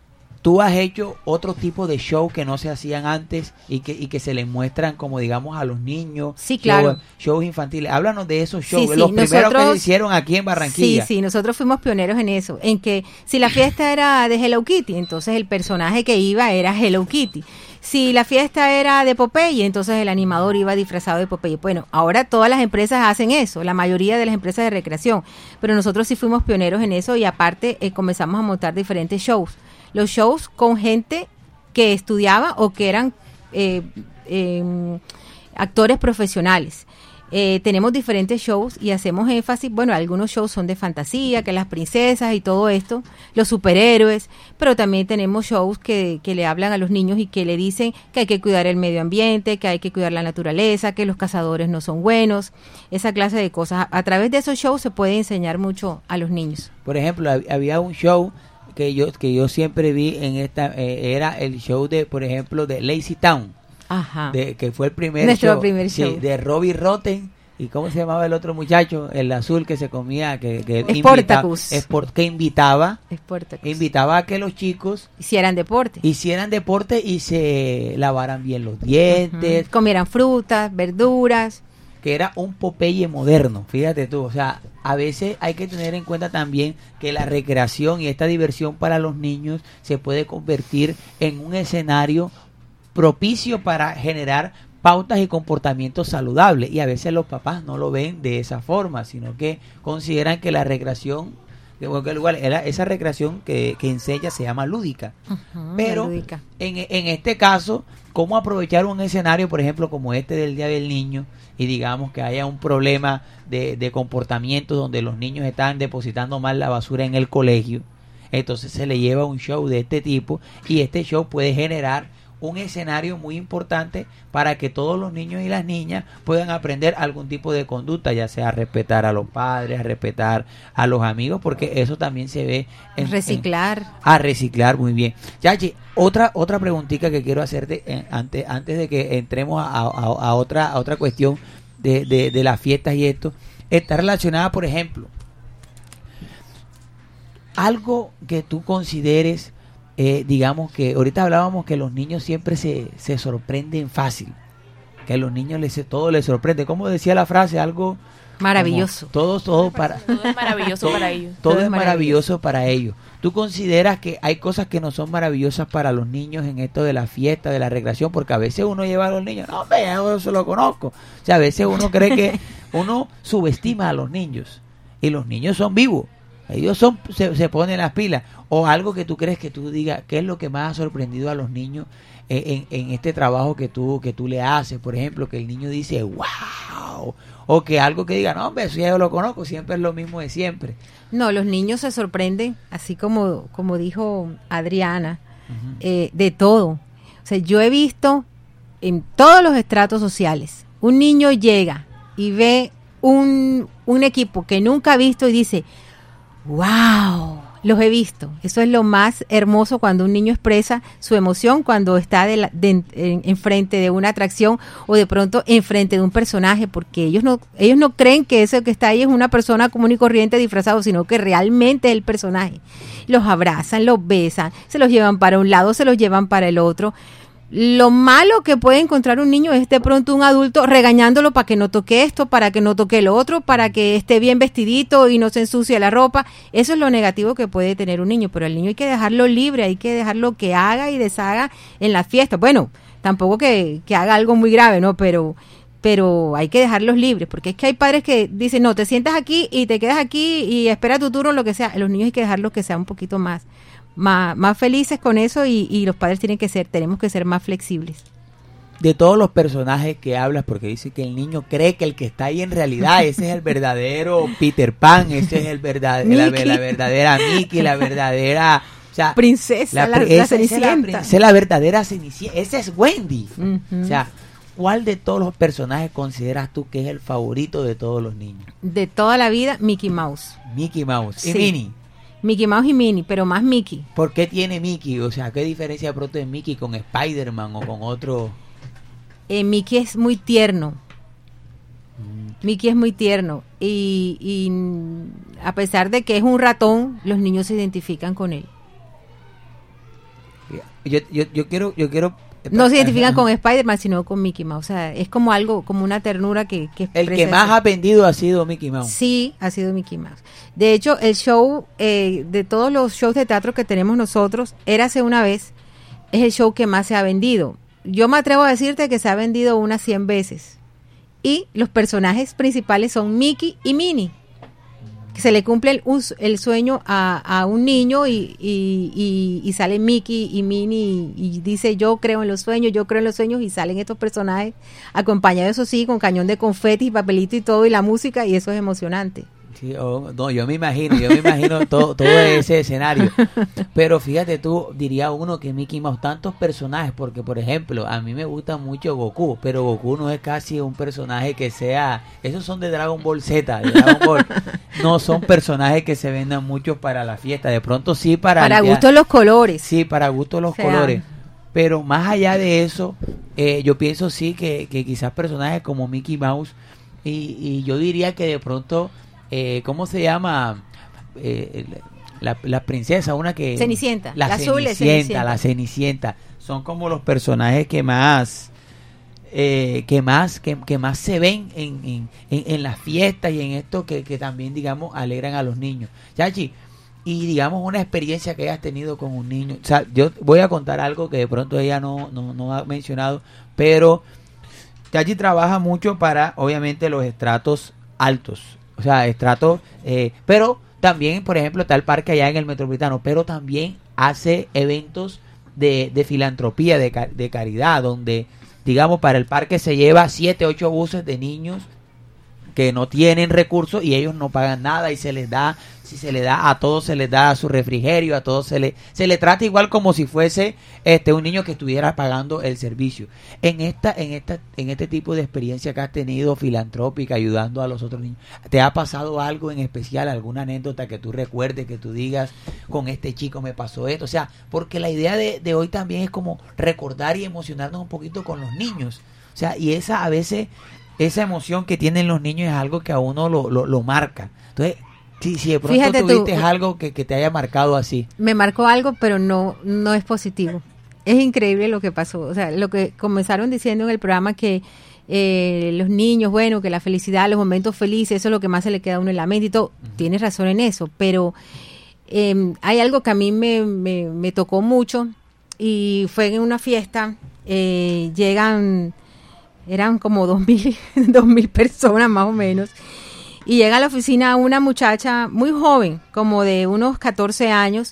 tú has hecho otro tipo de show que no se hacían antes y que, y que se les muestran como, digamos, a los niños. Sí, claro. Show- shows infantiles. Háblanos de esos shows, Sí, sí, los primeros que nosotros- se hicieron aquí en Barranquilla. Sí, sí, nosotros fuimos pioneros en eso, en que si la fiesta era de Hello Kitty, entonces el personaje que iba era Hello Kitty. Si la fiesta era de Popeye, entonces el animador iba disfrazado de Popeye. Bueno, ahora todas las empresas hacen eso, la mayoría de las empresas de recreación, pero nosotros sí fuimos pioneros en eso y aparte eh, comenzamos a montar diferentes shows. Los shows con gente que estudiaba o que eran eh, eh, actores profesionales. Eh, tenemos diferentes shows y hacemos énfasis, bueno, algunos shows son de fantasía, que las princesas y todo esto, los superhéroes, pero también tenemos shows que, que le hablan a los niños y que le dicen que hay que cuidar el medio ambiente, que hay que cuidar la naturaleza, que los cazadores no son buenos, esa clase de cosas. A, a través de esos shows se puede enseñar mucho a los niños. Por ejemplo, hab- había un show que yo que yo siempre vi en esta, eh, era el show de, por ejemplo, de Lazy Town. Ajá. De, que fue el primer Nuestro show, primer sí, show. de Robbie Rotten. ¿Y cómo se llamaba el otro muchacho? El azul que se comía, que, que Sportacus. invita- esport- que invitaba, Sportacus. invitaba a que los chicos Hicieran deporte. hicieran deporte y se lavaran bien los dientes, Ujú. Comieran frutas, verduras. que era un Popeye moderno, fíjate tú, o sea, a veces hay que tener en cuenta también que la recreación y esta diversión para los niños se puede convertir en un escenario propicio para generar pautas y comportamientos saludables, y a veces los papás no lo ven de esa forma, sino que consideran que la recreación, que en cualquier lugar, era- esa recreación que, que enseña se llama lúdica. Ujú, Pero lúdica. en, en este caso, ¿cómo aprovechar un escenario, por ejemplo, como este del Día del Niño, y digamos que haya un problema de, de comportamiento donde los niños están depositando mal la basura en el colegio? Entonces se le lleva un show de este tipo y este show puede generar un escenario muy importante para que todos los niños y las niñas puedan aprender algún tipo de conducta, ya sea a respetar a los padres, a respetar a los amigos, porque eso también se ve en Reciclar. en- a reciclar, muy bien. Yachi, otra otra preguntita que quiero hacerte eh, antes antes de que entremos a, a- a otra a otra cuestión de, de, de las fiestas y esto, está relacionada, por ejemplo, algo que tú consideres, eh, digamos que ahorita hablábamos que los niños siempre se, se sorprenden fácil, que a los niños les todo les sorprende, como decía la frase, algo Maravilloso. como todo todo para Todo es maravilloso todo, para ellos. todo Todo es es maravilloso para ellos. ¿Tú consideras que hay cosas que no son maravillosas para los niños en esto de la fiesta, de la recreación? Porque a veces uno lleva a los niños, no, hombre, yo eso lo conozco. O sea, a veces uno cree que uno subestima a los niños y los niños son vivos. Ellos son se, se ponen las pilas. O algo que tú crees que tú digas, ¿qué es lo que más ha sorprendido a los niños en, en, en este trabajo que tú, que tú le haces? Por ejemplo, que el niño dice, wow. O que algo que diga, no, hombre, eso ya yo lo conozco, siempre es lo mismo de siempre. No, los niños se sorprenden, así como, como dijo Adriana, Ujú. eh, de todo. O sea, yo he visto en todos los estratos sociales, un niño llega y ve un, un equipo que nunca ha visto y dice, wow, los he visto. Eso es lo más hermoso cuando un niño expresa su emoción cuando está de la- de- en, enfrente de una atracción o de pronto enfrente de un personaje, porque ellos no ellos no creen que eso que está ahí es una persona común y corriente disfrazado, sino que realmente es el personaje. Los abrazan, los besan, se los llevan para un lado, se los llevan para el otro. Lo malo que puede encontrar un niño es de pronto un adulto regañándolo para que no toque esto, para que no toque lo otro, para que esté bien vestidito y no se ensucie la ropa. Eso es lo negativo que puede tener un niño, pero al niño hay que dejarlo libre, hay que dejarlo que haga y deshaga en la fiesta. Bueno, tampoco que, que haga algo muy grave, ¿no? Pero, pero hay que dejarlos libres, porque es que hay padres que dicen, no, te sientas aquí y te quedas aquí y espera tu turno, lo que sea. A los niños hay que dejarlos que sean un poquito más Más, más felices con eso y, y los padres tienen que ser, tenemos que ser más flexibles. De todos los personajes que hablas, porque dice que el niño cree que el que está ahí en realidad, ese es el verdadero Peter Pan, ese es el verdad, la, Mickey. la verdadera Mickey, la verdadera, o sea, Princesa, la, pri- la esa- esa es la Cenicienta. prin- esa es la verdadera Cenicienta, esa es Wendy. Ujú. O sea, ¿cuál de todos los personajes consideras tú que es el favorito de todos los niños? De toda la vida, Mickey Mouse. Mickey Mouse y Sí. Minnie. Mickey Mouse y Minnie, pero más Mickey. ¿Por qué tiene Mickey? O sea, ¿qué diferencia de pronto de Mickey con Spider-Man o con otro? eh, Mickey es muy tierno. Mickey es muy tierno y, y a pesar de que es un ratón, los niños se identifican con él. Yo, yo, yo quiero, yo quiero. No se identifican con Spider-Man, sino con Mickey Mouse. O sea, es como algo, como una ternura que, que el que más eso. ha vendido ha sido Mickey Mouse. Sí, ha sido Mickey Mouse. De hecho, el show, eh, de todos los shows de teatro que tenemos nosotros, Érase una vez, es el show que más se ha vendido. Yo me atrevo a decirte que se ha vendido unas cien veces. Y los personajes principales son Mickey y Minnie. Que se le cumple el, el sueño a, a un niño y, y, y, y sale Mickey y Minnie y, y dice yo creo en los sueños, yo creo en los sueños y salen estos personajes acompañados, eso sí, con cañón de confeti y papelito y todo y la música y eso es emocionante. Sí, oh, no, yo me imagino, yo me imagino todo, todo ese escenario. Pero fíjate tú, diría uno que Mickey Mouse, tantos personajes, porque por ejemplo, a mí me gusta mucho Goku, pero Goku no es casi un personaje que sea, esos son de Dragon Ball Z, de Dragon Ball, no son personajes que se vendan mucho para la fiesta, de pronto sí para... Para gusto los colores. Sí, para gusto los o sea, colores. Pero más allá de eso, eh, yo pienso sí que, que quizás personajes como Mickey Mouse, y, y yo diría que de pronto... Eh, ¿Cómo se llama? Eh, la, la princesa, una que... Cenicienta. La, la azul Cenicienta, es Cenicienta. La Cenicienta. Son como los personajes que más... Eh, que más que, que más se ven en, en, en, en las fiestas y en esto que, que también, digamos, alegran a los niños. Chachi, y digamos una experiencia que hayas tenido con un niño. O sea, yo voy a contar algo que de pronto ella no, no, no ha mencionado, pero Chachi trabaja mucho para, obviamente, los estratos altos. O sea, estrato, eh, pero también, por ejemplo, está el parque allá en el Metropolitano, pero también hace eventos de, de filantropía, de, de caridad, donde, digamos, para el parque se lleva siete, ocho buses de niños que no tienen recursos y ellos no pagan nada y se les da, si se les da a todos se les da su refrigerio, a todos se le se le trata igual como si fuese este un niño que estuviera pagando el servicio. En esta en esta en este tipo de experiencia que has tenido filantrópica ayudando a los otros niños, ¿te ha pasado algo en especial, alguna anécdota que tú recuerdes, que tú digas con este chico me pasó esto? O sea, porque la idea de, de hoy también es como recordar y emocionarnos un poquito con los niños. O sea, y esa a veces esa emoción que tienen los niños es algo que a uno lo, lo, lo marca. Entonces, si, si de pronto Fíjate tuviste tú, algo que, que te haya marcado así. Me marcó algo, pero no, no es positivo. Es increíble lo que pasó. O sea, lo que comenzaron diciendo en el programa que eh, los niños, bueno, que la felicidad, los momentos felices, eso es lo que más se le queda a uno en la mente y todo. Uh-huh. Tienes razón en eso, pero eh, hay algo que a mí me, me, me tocó mucho y fue en una fiesta, eh, llegan... eran como dos mil, dos mil personas más o menos, y llega a la oficina una muchacha muy joven, como de unos catorce años,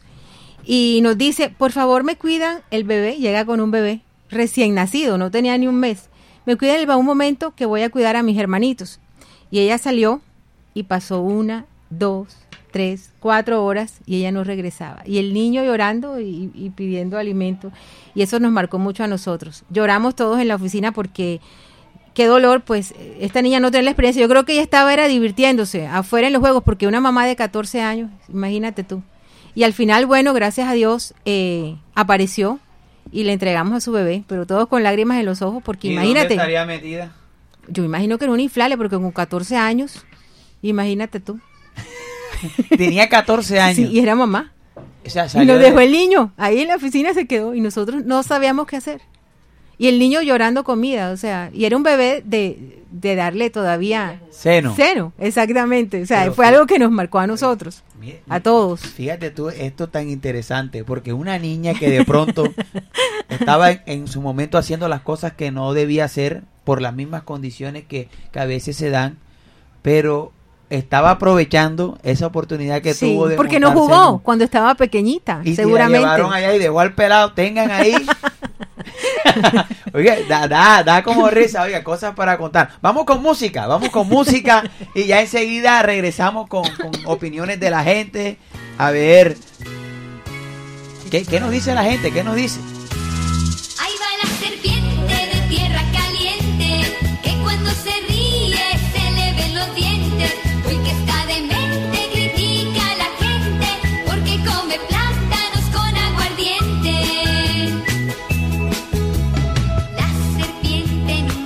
y nos dice, por favor me cuidan el bebé, llega con un bebé recién nacido, no tenía ni un mes, me cuidan el bebé un momento que voy a cuidar a mis hermanitos, y ella salió y pasó una, dos, tres, cuatro horas y ella no regresaba, y el niño llorando y, y pidiendo alimento, y eso nos marcó mucho a nosotros, lloramos todos en la oficina porque qué dolor, pues esta niña no tiene la experiencia, yo creo que ella estaba era divirtiéndose afuera en los juegos, porque una mamá de catorce años, imagínate tú, y al final, bueno, gracias a Dios eh, apareció y le entregamos a su bebé, pero todos con lágrimas en los ojos, porque ¿Y imagínate, dónde estaría metida? Yo imagino que era un inflable, porque con catorce años, imagínate tú. Tenía catorce años. Sí, y era mamá. O sea, y nos dejó de... el niño, ahí en la oficina se quedó y nosotros no sabíamos qué hacer. Y el niño llorando comida, o sea, y era un bebé de, de darle todavía... Seno. Seno, exactamente. O sea, Pero fue fí- algo que nos marcó a nosotros, Mira, a todos. Fíjate tú, esto tan interesante, porque una niña que de pronto estaba en, en su momento haciendo las cosas que no debía hacer por las mismas condiciones que, que a veces se dan, pero estaba aprovechando esa oportunidad que Sí, tuvo de porque no montarse jugó en- cuando estaba pequeñita, y seguramente. se la llevaron allá y dejó al pelado, tengan ahí. Oiga, da, da, da como risa, oiga, cosas para contar. Vamos con música, vamos con música y ya enseguida regresamos con, con opiniones de la gente. A ver, ¿qué, qué nos dice la gente? ¿Qué nos dice? Ahí va la serpiente de tierra caliente, que cuando se ríe se le ven los dientes. Uy, que está demente, critica a la gente, porque come plátanos con aguardiente. La serpiente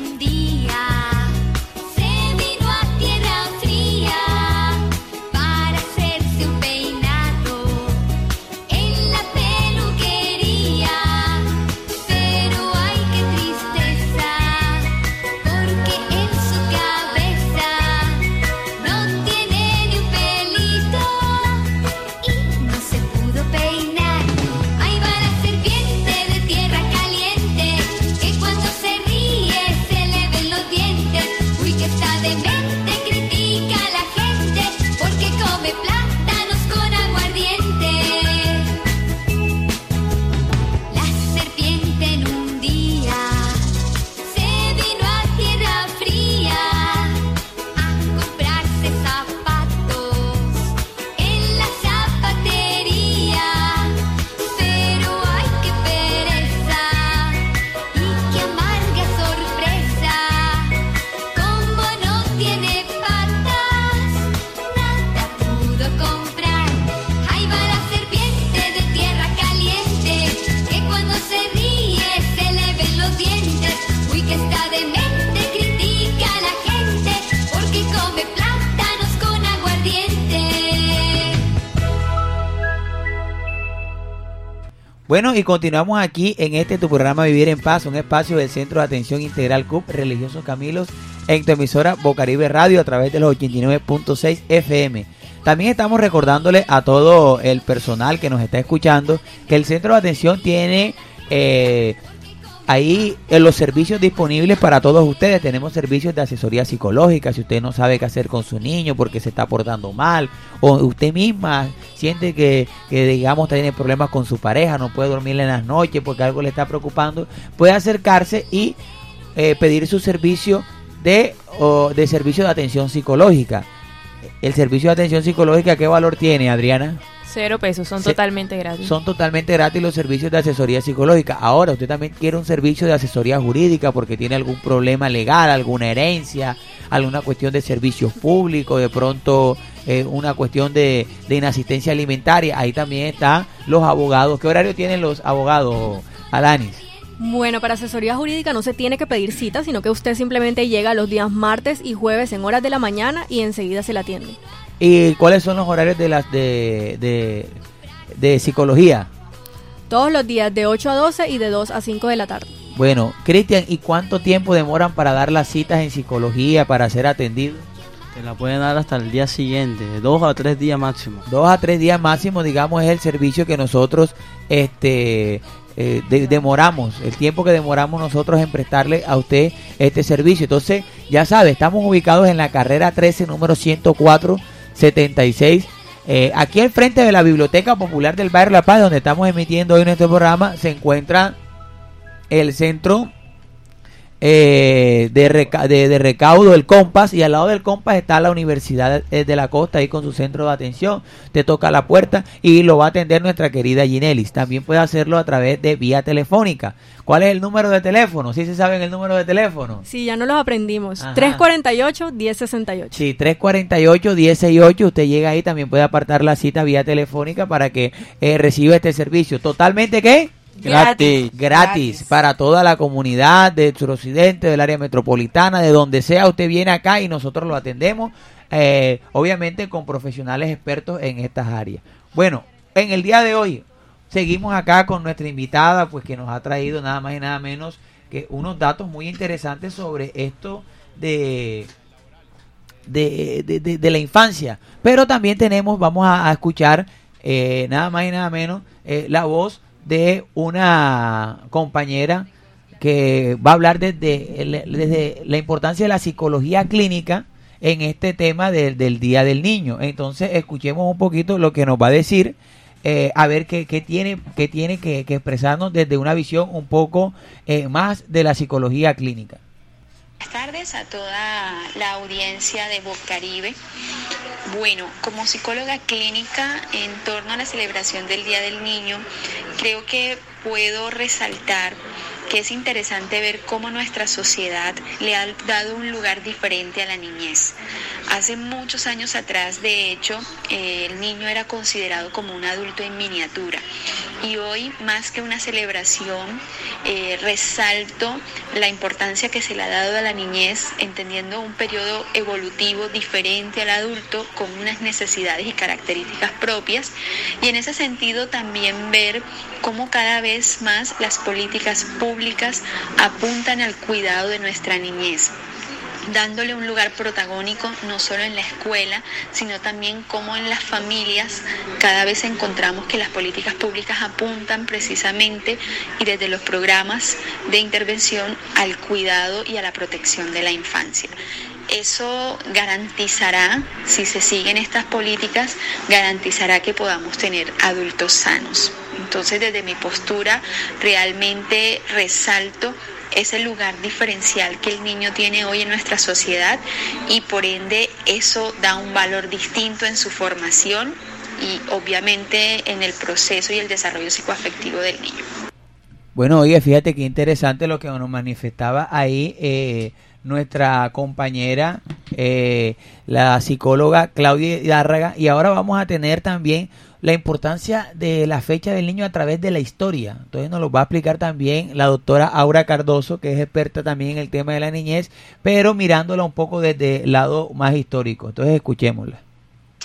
Bueno, y continuamos aquí en este tu programa Vivir en Paz, un espacio del Centro de Atención Integral C U P Religiosos Camilos en tu emisora Bocaribe Radio a través de los ochenta y nueve punto seis F M. También estamos recordándole a todo el personal que nos está escuchando que el Centro de Atención tiene eh, ahí en los servicios disponibles para todos ustedes. Tenemos servicios de asesoría psicológica si usted no sabe qué hacer con su niño porque se está portando mal, o usted misma siente que, que digamos tiene problemas con su pareja, no puede dormir en las noches porque algo le está preocupando, puede acercarse y eh, pedir su servicio de, o, de servicio de atención psicológica. El servicio de atención psicológica, ¿qué valor tiene, Adriana? Cero pesos, son Se, totalmente gratis. Son totalmente gratis los servicios de asesoría psicológica. Ahora, usted también quiere un servicio de asesoría jurídica porque tiene algún problema legal, alguna herencia, alguna cuestión de servicios públicos, de pronto eh, una cuestión de, de inasistencia alimentaria. Ahí también están los abogados. ¿Qué horario tienen los abogados, Alanis? Bueno, para asesoría jurídica no se tiene que pedir cita, sino que usted simplemente llega los días martes y jueves en horas de la mañana y enseguida se la atiende. ¿Y cuáles son los horarios de las de, de, de psicología? Todos los días de ocho a doce y de dos a cinco de la tarde. Bueno, Cristian, ¿y cuánto tiempo demoran para dar las citas en psicología, para ser atendido? Te la pueden dar hasta el día siguiente, de dos a tres días máximo. Dos a tres días máximo, digamos, es el servicio que nosotros este eh, de, demoramos, el tiempo que demoramos nosotros en prestarle a usted este servicio. Entonces, ya sabe, estamos ubicados en la carrera trece, número ciento cuatro, setenta y seis, eh, aquí al frente de la Biblioteca Popular del Barrio La Paz, donde estamos emitiendo hoy nuestro programa, se encuentra el centro eh, de, reca de, de recaudo, el Compas, y al lado del Compas está la Universidad de la Costa, ahí con su centro de atención. Te toca la puerta y lo va a atender nuestra querida Ginelis. También puede hacerlo a través de vía telefónica. ¿Cuál es el número de teléfono? ¿Sí se saben el número de teléfono? Sí, ya no los aprendimos. Ajá. tres cuatro ocho, diez sesenta y ocho. Sí, tres cuatro ocho, diez sesenta y ocho. Usted llega ahí, también puede apartar la cita vía telefónica para que eh, reciba este servicio. ¿Totalmente qué? Gratis. Gratis, gratis para toda la comunidad del suroccidente, del área metropolitana, de donde sea. Usted viene acá y nosotros lo atendemos, eh, obviamente con profesionales expertos en estas áreas. Bueno, en el día de hoy seguimos acá con nuestra invitada, pues que nos ha traído nada más y nada menos que unos datos muy interesantes sobre esto de de, de, de, de la infancia. Pero también tenemos, vamos a, a escuchar eh, nada más y nada menos eh, la voz de una compañera que va a hablar desde, desde la importancia de la psicología clínica en este tema de, del Día del Niño. Entonces escuchemos un poquito lo que nos va a decir, eh, a ver qué, qué tiene, qué tiene que, que expresarnos desde una visión un poco eh, más de la psicología clínica. Buenas tardes a toda la audiencia de Bocaribe. Bueno, como psicóloga clínica en torno a la celebración del Día del Niño, creo que puedo resaltar que es interesante ver cómo nuestra sociedad le ha dado un lugar diferente a la niñez. Hace muchos años atrás, de hecho, eh, el niño era considerado como un adulto en miniatura. Y hoy, más que una celebración, eh, resalto la importancia que se le ha dado a la niñez, entendiendo un periodo evolutivo diferente al adulto, con unas necesidades y características propias. Y en ese sentido también ver cómo cada vez más las políticas públicas apuntan al cuidado de nuestra niñez, dándole un lugar protagónico no solo en la escuela, sino también como en las familias. Cada vez encontramos que las políticas públicas apuntan precisamente y desde los programas de intervención al cuidado y a la protección de la infancia. Eso garantizará, si se siguen estas políticas, garantizará que podamos tener adultos sanos. Entonces, desde mi postura, realmente resalto ese lugar diferencial que el niño tiene hoy en nuestra sociedad y por ende eso da un valor distinto en su formación y obviamente en el proceso y el desarrollo psicoafectivo del niño. Bueno, oye, fíjate qué interesante lo que nos manifestaba ahí eh, nuestra compañera, eh, la psicóloga Claudia Hidárraga, y ahora vamos a tener también la importancia de la fecha del niño a través de la historia. Entonces nos lo va a explicar también la doctora Aura Cardoso, que es experta también en el tema de la niñez, pero mirándola un poco desde el lado más histórico. Entonces escuchémosla.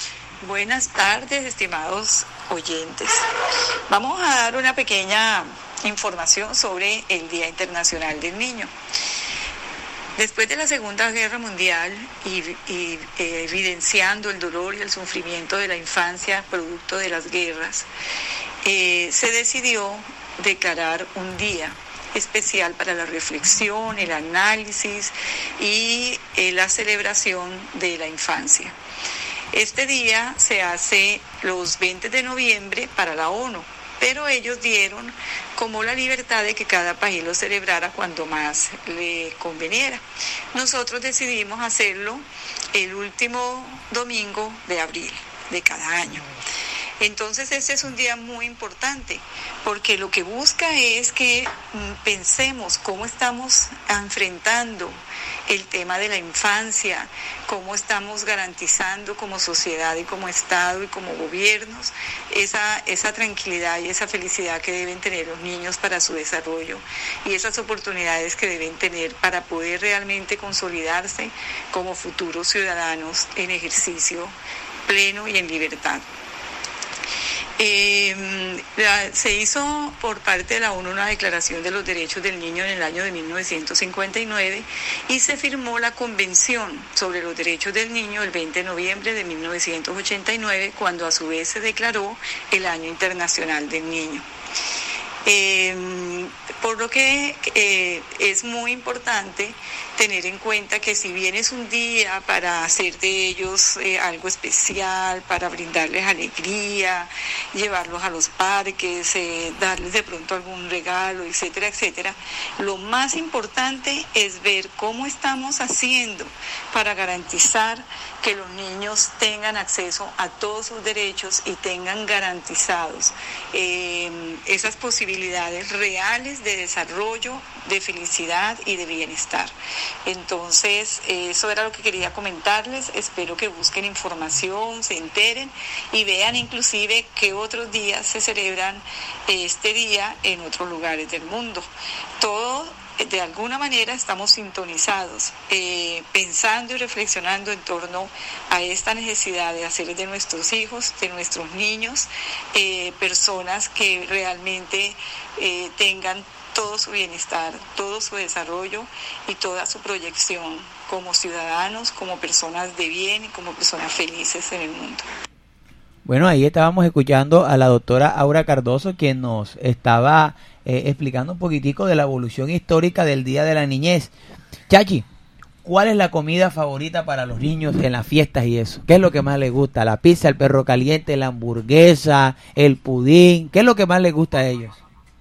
Buenas tardes, estimados oyentes. Vamos a dar una pequeña información sobre el Día Internacional del Niño. Después de la Segunda Guerra Mundial y, y eh, evidenciando el dolor y el sufrimiento de la infancia producto de las guerras, eh, se decidió declarar un día especial para la reflexión, el análisis y eh, la celebración de la infancia. Este día se hace los veinte de noviembre para la ONU, pero ellos dieron como la libertad de que cada país lo celebrara cuando más le conveniera. Nosotros decidimos hacerlo el último domingo de abril de cada año. Entonces este es un día muy importante porque lo que busca es que mm, pensemos cómo estamos enfrentando el tema de la infancia, cómo estamos garantizando como sociedad y como Estado y como gobiernos esa, esa tranquilidad y esa felicidad que deben tener los niños para su desarrollo y esas oportunidades que deben tener para poder realmente consolidarse como futuros ciudadanos en ejercicio pleno y en libertad. Eh, la, se hizo por parte de la ONU una declaración de los derechos del niño en el año de mil novecientos cincuenta y nueve y se firmó la Convención sobre los Derechos del Niño el veinte de noviembre de mil novecientos ochenta y nueve, cuando a su vez se declaró el Año Internacional del Niño. Eh, por lo que eh, es muy importante tener en cuenta que si bien es un día para hacer de ellos eh, algo especial, para brindarles alegría, llevarlos a los parques, eh, darles de pronto algún regalo, etcétera, etcétera, lo más importante es ver cómo estamos haciendo para garantizar que los niños tengan acceso a todos sus derechos y tengan garantizados eh, esas posibilidades reales de desarrollo, de felicidad y de bienestar. Entonces, eso era lo que quería comentarles. Espero que busquen información, se enteren y vean inclusive qué otros días se celebran este día en otros lugares del mundo. Todo, de alguna manera, estamos sintonizados, eh, pensando y reflexionando en torno a esta necesidad de hacer de nuestros hijos, de nuestros niños, eh, personas que realmente eh, tengan todo su bienestar, todo su desarrollo y toda su proyección como ciudadanos, como personas de bien y como personas felices en el mundo. Bueno, ahí estábamos escuchando a la doctora Aura Cardoso, quien nos estaba eh, explicando un poquitico de la evolución histórica del Día de la Niñez. Chachi, ¿cuál es la comida favorita para los niños en las fiestas y eso? ¿Qué es lo que más les gusta? ¿La pizza, el perro caliente, la hamburguesa, el pudín? ¿Qué es lo que más les gusta a ellos?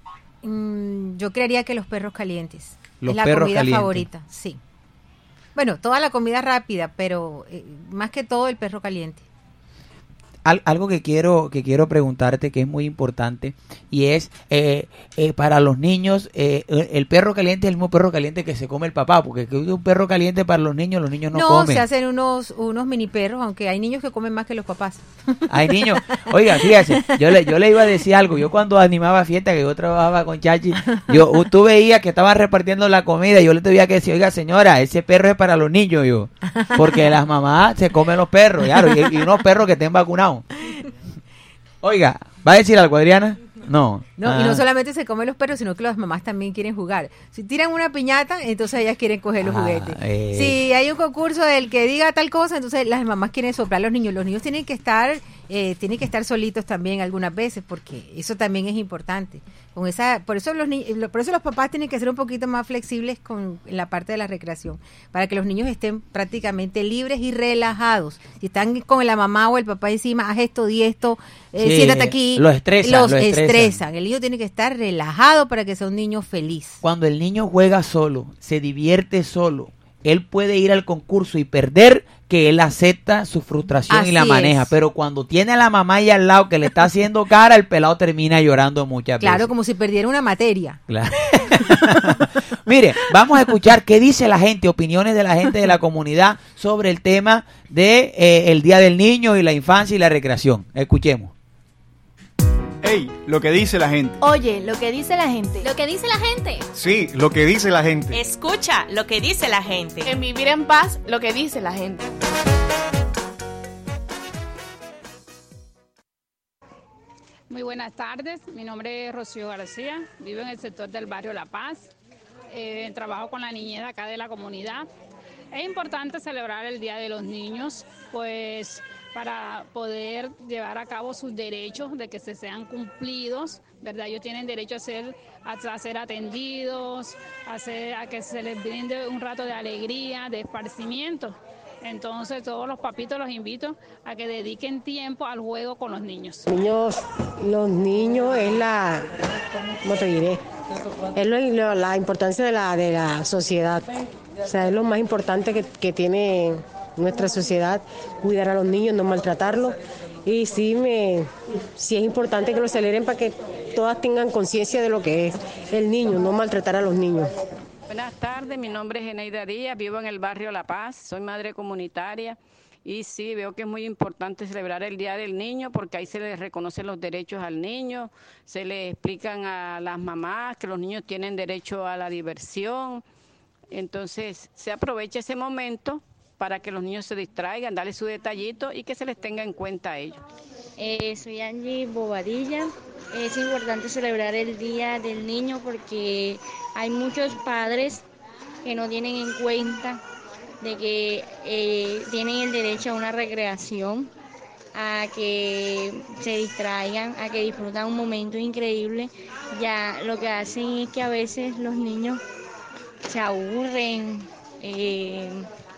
Yo creería que los perros calientes. Los es la perros comida calientes. favorita, sí. Bueno, toda la comida rápida, pero eh, más que todo el perro caliente. Al, algo que quiero que quiero preguntarte que es muy importante y es eh, eh, para los niños eh, el perro caliente es el mismo perro caliente que se come el papá, porque que un perro caliente para los niños los niños no, no comen. No, se hacen unos unos mini perros, aunque hay niños que comen más que los papás. Hay niños, oiga, fíjate, yo le yo le iba a decir algo. Yo cuando animaba fiesta, que yo trabajaba con Chachi, yo tú veías que estaban repartiendo la comida y yo le tenía que decir, oiga señora, ese perro es para los niños, yo, porque las mamás se comen los perros, claro, y, y unos perros que estén vacunados. Oiga, ¿va a decir algo, Adriana? No. No, ah. y no solamente se comen los perros, sino que las mamás también quieren jugar. Si tiran una piñata, entonces ellas quieren coger los ah, juguetes. Eh. Si hay un concurso del que diga tal cosa, entonces las mamás quieren soplar a los niños. Los niños tienen que estar, eh, tienen que estar solitos también algunas veces, porque eso también es importante. Con esa, por eso los ni- por eso los papás tienen que ser un poquito más flexibles con la parte de la recreación, para que los niños estén prácticamente libres y relajados. Si están con la mamá o el papá encima, haz esto, di esto, eh, sí, siéntate aquí. Los estresan. Los lo estresan. estresan. El niño tiene que estar relajado para que sea un niño feliz. Cuando el niño juega solo, se divierte solo, él puede ir al concurso y perder, que él acepta su frustración Así y la maneja, es. pero cuando tiene a la mamá ahí al lado que le está haciendo cara, el pelado termina llorando muchas Claro, veces. como si perdiera una materia. Claro. Mire, vamos a escuchar qué dice la gente, opiniones de la gente de la comunidad sobre el tema de eh, el Día del Niño y la infancia y la recreación. Escuchemos. Ey, lo que dice la gente. Oye, lo que dice la gente. Lo que dice la gente. Sí, lo que dice la gente. Escucha lo que dice la gente. En Vivir en Paz, lo que dice la gente. Muy buenas tardes, mi nombre es Rocío García, vivo en el sector del barrio La Paz, eh, trabajo con la niñez acá de la comunidad. Es importante celebrar el Día de los Niños, pues para poder llevar a cabo sus derechos de que se sean cumplidos, ¿verdad? Ellos tienen derecho a ser, a ser atendidos, a, ser, a que se les brinde un rato de alegría, de esparcimiento. Entonces, todos los papitos los invito a que dediquen tiempo al juego con los niños. Niños, los niños es la, ¿cómo te diré? Es lo, la importancia de la, de la sociedad. O sea, es lo más importante que, que tiene nuestra sociedad, cuidar a los niños, no maltratarlos. Y sí, me, sí es importante que lo celebren para que todas tengan conciencia de lo que es el niño, no maltratar a los niños. Buenas tardes, mi nombre es Eneida Díaz, vivo en el barrio La Paz, soy madre comunitaria y sí, veo que es muy importante celebrar el Día del Niño porque ahí se les reconocen los derechos al niño, se le explican a las mamás que los niños tienen derecho a la diversión, entonces se aprovecha ese momento para que los niños se distraigan, darles su detallito y que se les tenga en cuenta a ellos. Eh, soy Angie Bobadilla. Es importante celebrar el Día del Niño porque hay muchos padres que no tienen en cuenta de que eh, tienen el derecho a una recreación, a que se distraigan, a que disfrutan un momento increíble. Ya lo que hacen es que a veces los niños se aburren, eh,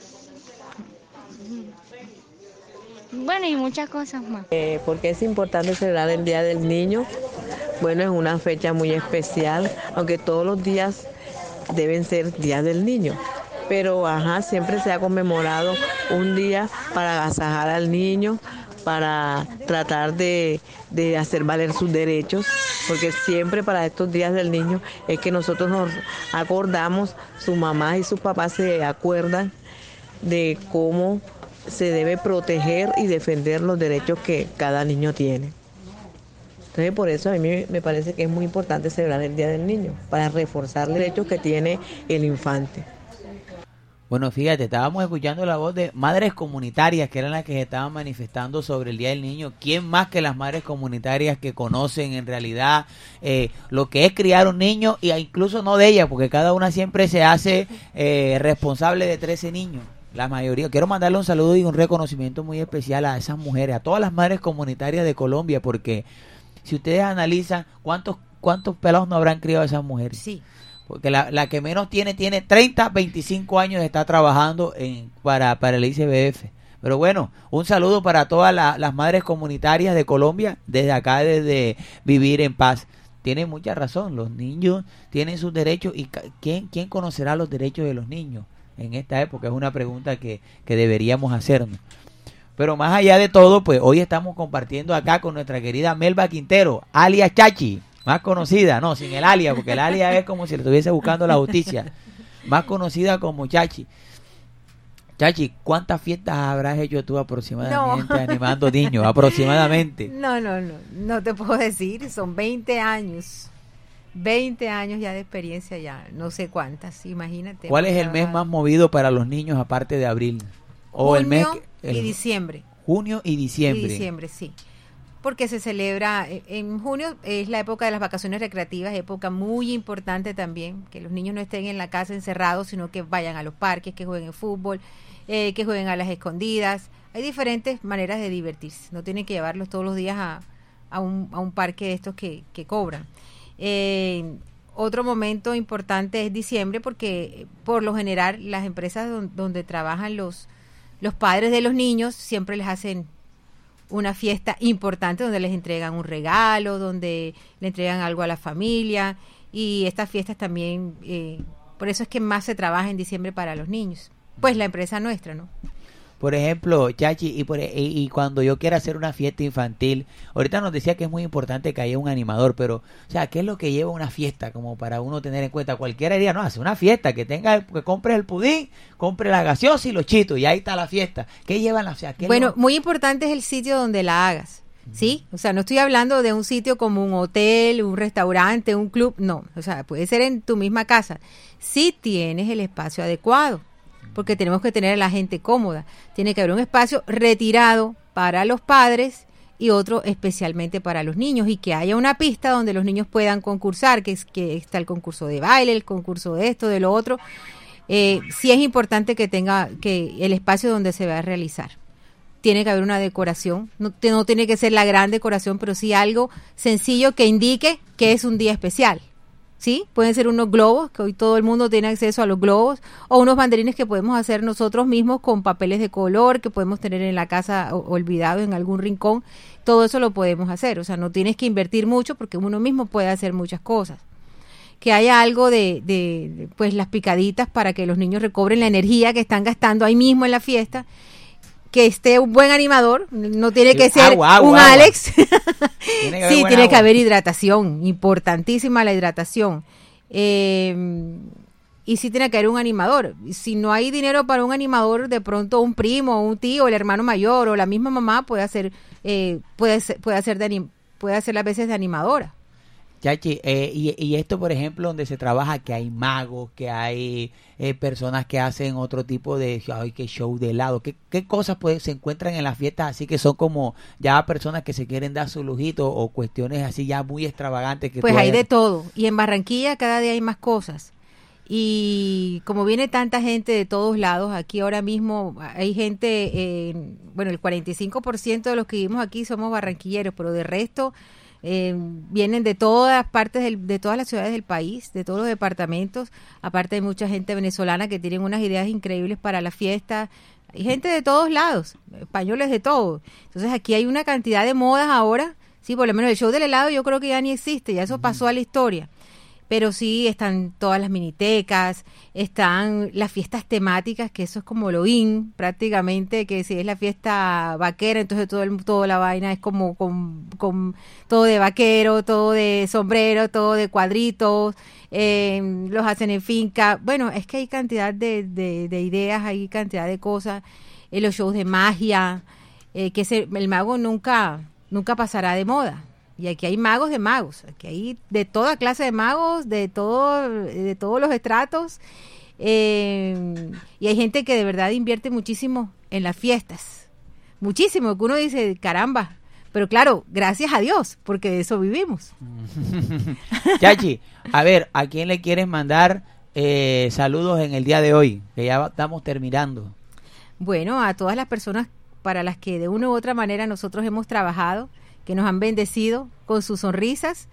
bueno, y muchas cosas más. Eh, porque es importante celebrar el Día del Niño. Bueno, es una fecha muy especial, aunque todos los días deben ser Día del Niño. Pero, ajá, siempre se ha conmemorado un día para agasajar al niño, para tratar de, de hacer valer sus derechos, porque siempre para estos días del niño es que nosotros nos acordamos, sus mamás y sus papás se acuerdan de cómo se debe proteger y defender los derechos que cada niño tiene. Entonces, por eso a mí me parece que es muy importante celebrar el Día del Niño, para reforzar los derechos que tiene el infante. Bueno, fíjate, estábamos escuchando la voz de madres comunitarias, que eran las que se estaban manifestando sobre el Día del Niño. ¿Quién más que las madres comunitarias que conocen en realidad eh, lo que es criar un niño, y incluso no de ellas, porque cada una siempre se hace eh, responsable de trece niños? La mayoría. Quiero mandarle un saludo y un reconocimiento muy especial a esas mujeres, a todas las madres comunitarias de Colombia, porque si ustedes analizan cuántos cuántos pelados no habrán criado esas mujeres. Sí. Porque la, la que menos tiene, tiene treinta, veinticinco años, está trabajando en, para, para el I C B F. Pero bueno, un saludo para todas la, las madres comunitarias de Colombia, desde acá, desde Vivir en Paz. Tiene mucha razón, los niños tienen sus derechos, y ¿quién, quién conocerá los derechos de los niños en esta época? Es una pregunta que, que deberíamos hacernos. Pero más allá de todo, pues hoy estamos compartiendo acá con nuestra querida Melba Quintero, alias Chachi, más conocida, no, sin el alias, porque el alias es como si le estuviese buscando la justicia, más conocida como Chachi. Chachi, ¿cuántas fiestas habrás hecho tú aproximadamente no. animando niños? Aproximadamente. No, no, no, no te puedo decir, son veinte años. veinte años ya de experiencia, ya no sé cuántas, imagínate. ¿Cuál es el mes más movido para los niños aparte de abril? O junio el mes el, y diciembre. Junio y diciembre. Y diciembre, sí. Porque se celebra, en junio es la época de las vacaciones recreativas, época muy importante también, que los niños no estén en la casa encerrados, sino que vayan a los parques, que jueguen fútbol, eh, que jueguen a las escondidas. Hay diferentes maneras de divertirse, no tienen que llevarlos todos los días a, a, un, a un parque de estos que, que cobran. Eh, otro momento importante es diciembre, porque por lo general las empresas don, donde trabajan los, los padres de los niños siempre les hacen una fiesta importante donde les entregan un regalo, donde le entregan algo a la familia, y estas fiestas también, eh, por eso es que más se trabaja en diciembre para los niños, pues la empresa nuestra, ¿no? Por ejemplo, Chachi, y, por, y, y cuando yo quiera hacer una fiesta infantil, ahorita nos decía que es muy importante que haya un animador, pero, o sea, ¿qué es lo que lleva una fiesta? Como para uno tener en cuenta, cualquiera diría, no, hace una fiesta, que tenga, que compre el pudín, compre la gaseosa y los chitos, y ahí está la fiesta. ¿Qué llevan la fiesta? Bueno, lo... muy importante es el sitio donde la hagas, ¿sí? O sea, no estoy hablando de un sitio como un hotel, un restaurante, un club, no, o sea, puede ser en tu misma casa, si tienes el espacio adecuado, porque tenemos que tener a la gente cómoda. Tiene que haber un espacio retirado para los padres y otro especialmente para los niños, y que haya una pista donde los niños puedan concursar, que es que está el concurso de baile, el concurso de esto, de lo otro. Eh, sí es importante que tenga que el espacio donde se va a realizar. Tiene que haber una decoración, no, no tiene que ser la gran decoración, pero sí algo sencillo que indique que es un día especial. ¿Sí? Pueden ser unos globos, que hoy todo el mundo tiene acceso a los globos, o unos banderines que podemos hacer nosotros mismos con papeles de color, que podemos tener en la casa olvidados en algún rincón. Todo eso lo podemos hacer, o sea, no tienes que invertir mucho porque uno mismo puede hacer muchas cosas. Que haya algo de, de pues las picaditas para que los niños recobren la energía que están gastando ahí mismo en la fiesta. Que esté un buen animador, no tiene que ser agua, agua, un agua. Alex. Tiene que sí, tiene agua. que haber hidratación, importantísima la hidratación. Eh, y sí tiene que haber un animador. Si no hay dinero para un animador, de pronto un primo, un tío, el hermano mayor o la misma mamá puede hacer, eh, puede ser, puede hacer de anim, puede hacer las veces de animadora. Chachi, eh, y, y esto, por ejemplo, donde se trabaja, que hay magos, que hay eh, personas que hacen otro tipo de ay, que show de helado, ¿qué, qué cosas pues, se encuentran en las fiestas así que son como ya personas que se quieren dar su lujito o cuestiones así ya muy extravagantes? Que pues hay hayas... de todo, y en Barranquilla cada día hay más cosas. Y como viene tanta gente de todos lados, aquí ahora mismo hay gente, eh, bueno, el cuarenta y cinco por ciento de los que vivimos aquí somos barranquilleros, pero de resto... Eh, vienen de todas partes del, de todas las ciudades del país, de todos los departamentos. Aparte hay mucha gente venezolana que tienen unas ideas increíbles para la fiesta. Hay gente de todos lados, españoles de todo. Entonces aquí hay una cantidad de modas ahora. Sí, por lo menos el show del helado yo creo que ya ni existe, ya eso pasó a la historia. Pero sí están todas las minitecas, están las fiestas temáticas, que eso es como lo in, prácticamente, que si es la fiesta vaquera, entonces todo el, toda la vaina es como con, con todo de vaquero, todo de sombrero, todo de cuadritos, eh, los hacen en finca. Bueno, es que hay cantidad de, de, de ideas, hay cantidad de cosas, eh, los shows de magia, eh, que ese, el mago nunca, nunca pasará de moda. Y aquí hay magos de magos, aquí hay de toda clase de magos, de todo, de todos los estratos, eh, y hay gente que de verdad invierte muchísimo en las fiestas, muchísimo, que uno dice, caramba, pero claro, gracias a Dios, porque de eso vivimos. Chachi, a ver, ¿a quién le quieres mandar eh, saludos en el día de hoy? Que ya estamos terminando. Bueno, a todas las personas para las que de una u otra manera nosotros hemos trabajado, que nos han bendecido con sus sonrisas.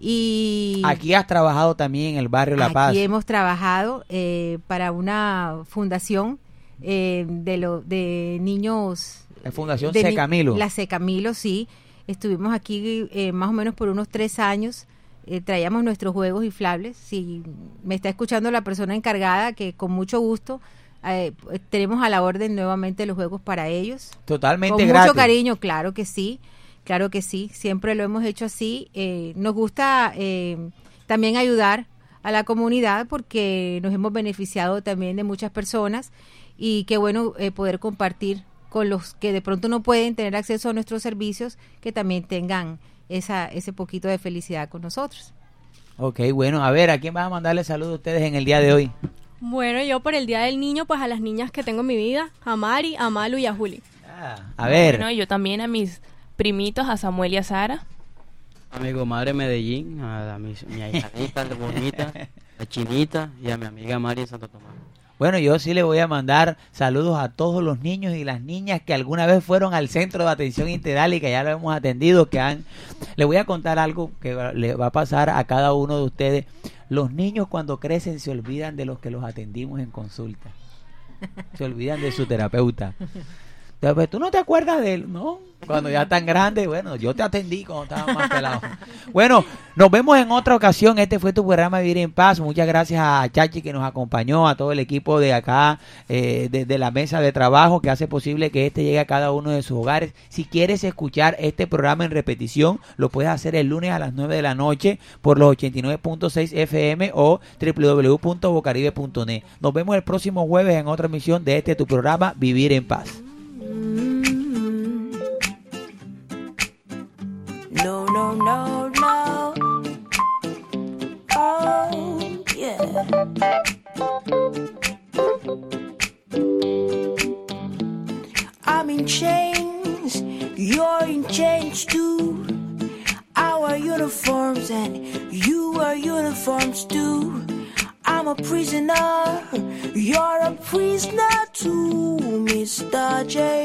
Y aquí has trabajado también en el barrio La Paz. Aquí hemos trabajado eh, para una fundación eh, de lo, de niños. La Fundación de C. Camilo. La C. Camilo, sí. Estuvimos aquí eh, más o menos por unos tres años. Eh, traíamos nuestros juegos inflables. Si me está escuchando la persona encargada, que con mucho gusto eh, tenemos a la orden nuevamente los juegos para ellos. Totalmente con gratis. Con mucho cariño, claro que sí. Claro que sí, siempre lo hemos hecho así. Eh, nos gusta eh, también ayudar a la comunidad porque nos hemos beneficiado también de muchas personas y qué bueno eh, poder compartir con los que de pronto no pueden tener acceso a nuestros servicios, que también tengan esa ese poquito de felicidad con nosotros. Ok, bueno, a ver, ¿a quién van a mandarle saludos a ustedes en el día de hoy? Bueno, yo por el Día del Niño, pues a las niñas que tengo en mi vida, a Mari, a Malu y a Juli. Ah, a ver. Bueno, yo también a mis primitos, a Samuel y a Sara. A mi comadre Medellín, a, a mi, mi ahijanita bonita, a Chinita y a mi amiga Mari en Santo Tomás. Bueno, yo sí le voy a mandar saludos a todos los niños y las niñas que alguna vez fueron al centro de atención integral y que ya lo hemos atendido, que han... Le voy a contar algo que le va a pasar a cada uno de ustedes. Los niños cuando crecen se olvidan de los que los atendimos en consulta. Se olvidan de su terapeuta. Entonces, ¿tú no te acuerdas de él? No, cuando ya tan grande, bueno, yo te atendí cuando estaba más pelado. Bueno, nos vemos en otra ocasión. Este fue tu programa Vivir en Paz. Muchas gracias a Chachi que nos acompañó, a todo el equipo de acá, eh, de, de la mesa de trabajo que hace posible que este llegue a cada uno de sus hogares. Si quieres escuchar este programa en repetición, lo puedes hacer el lunes a las nueve de la noche por los ochenta y nueve punto seis F M o doble u doble u doble u punto bocaribe punto net. Nos vemos el próximo jueves en otra emisión de este tu programa Vivir en Paz. No, no, no, no. Oh, yeah. I'm in chains. You're in chains too. Our uniforms and you are uniforms too. I'm a prisoner, you're a prisoner too, Mister J.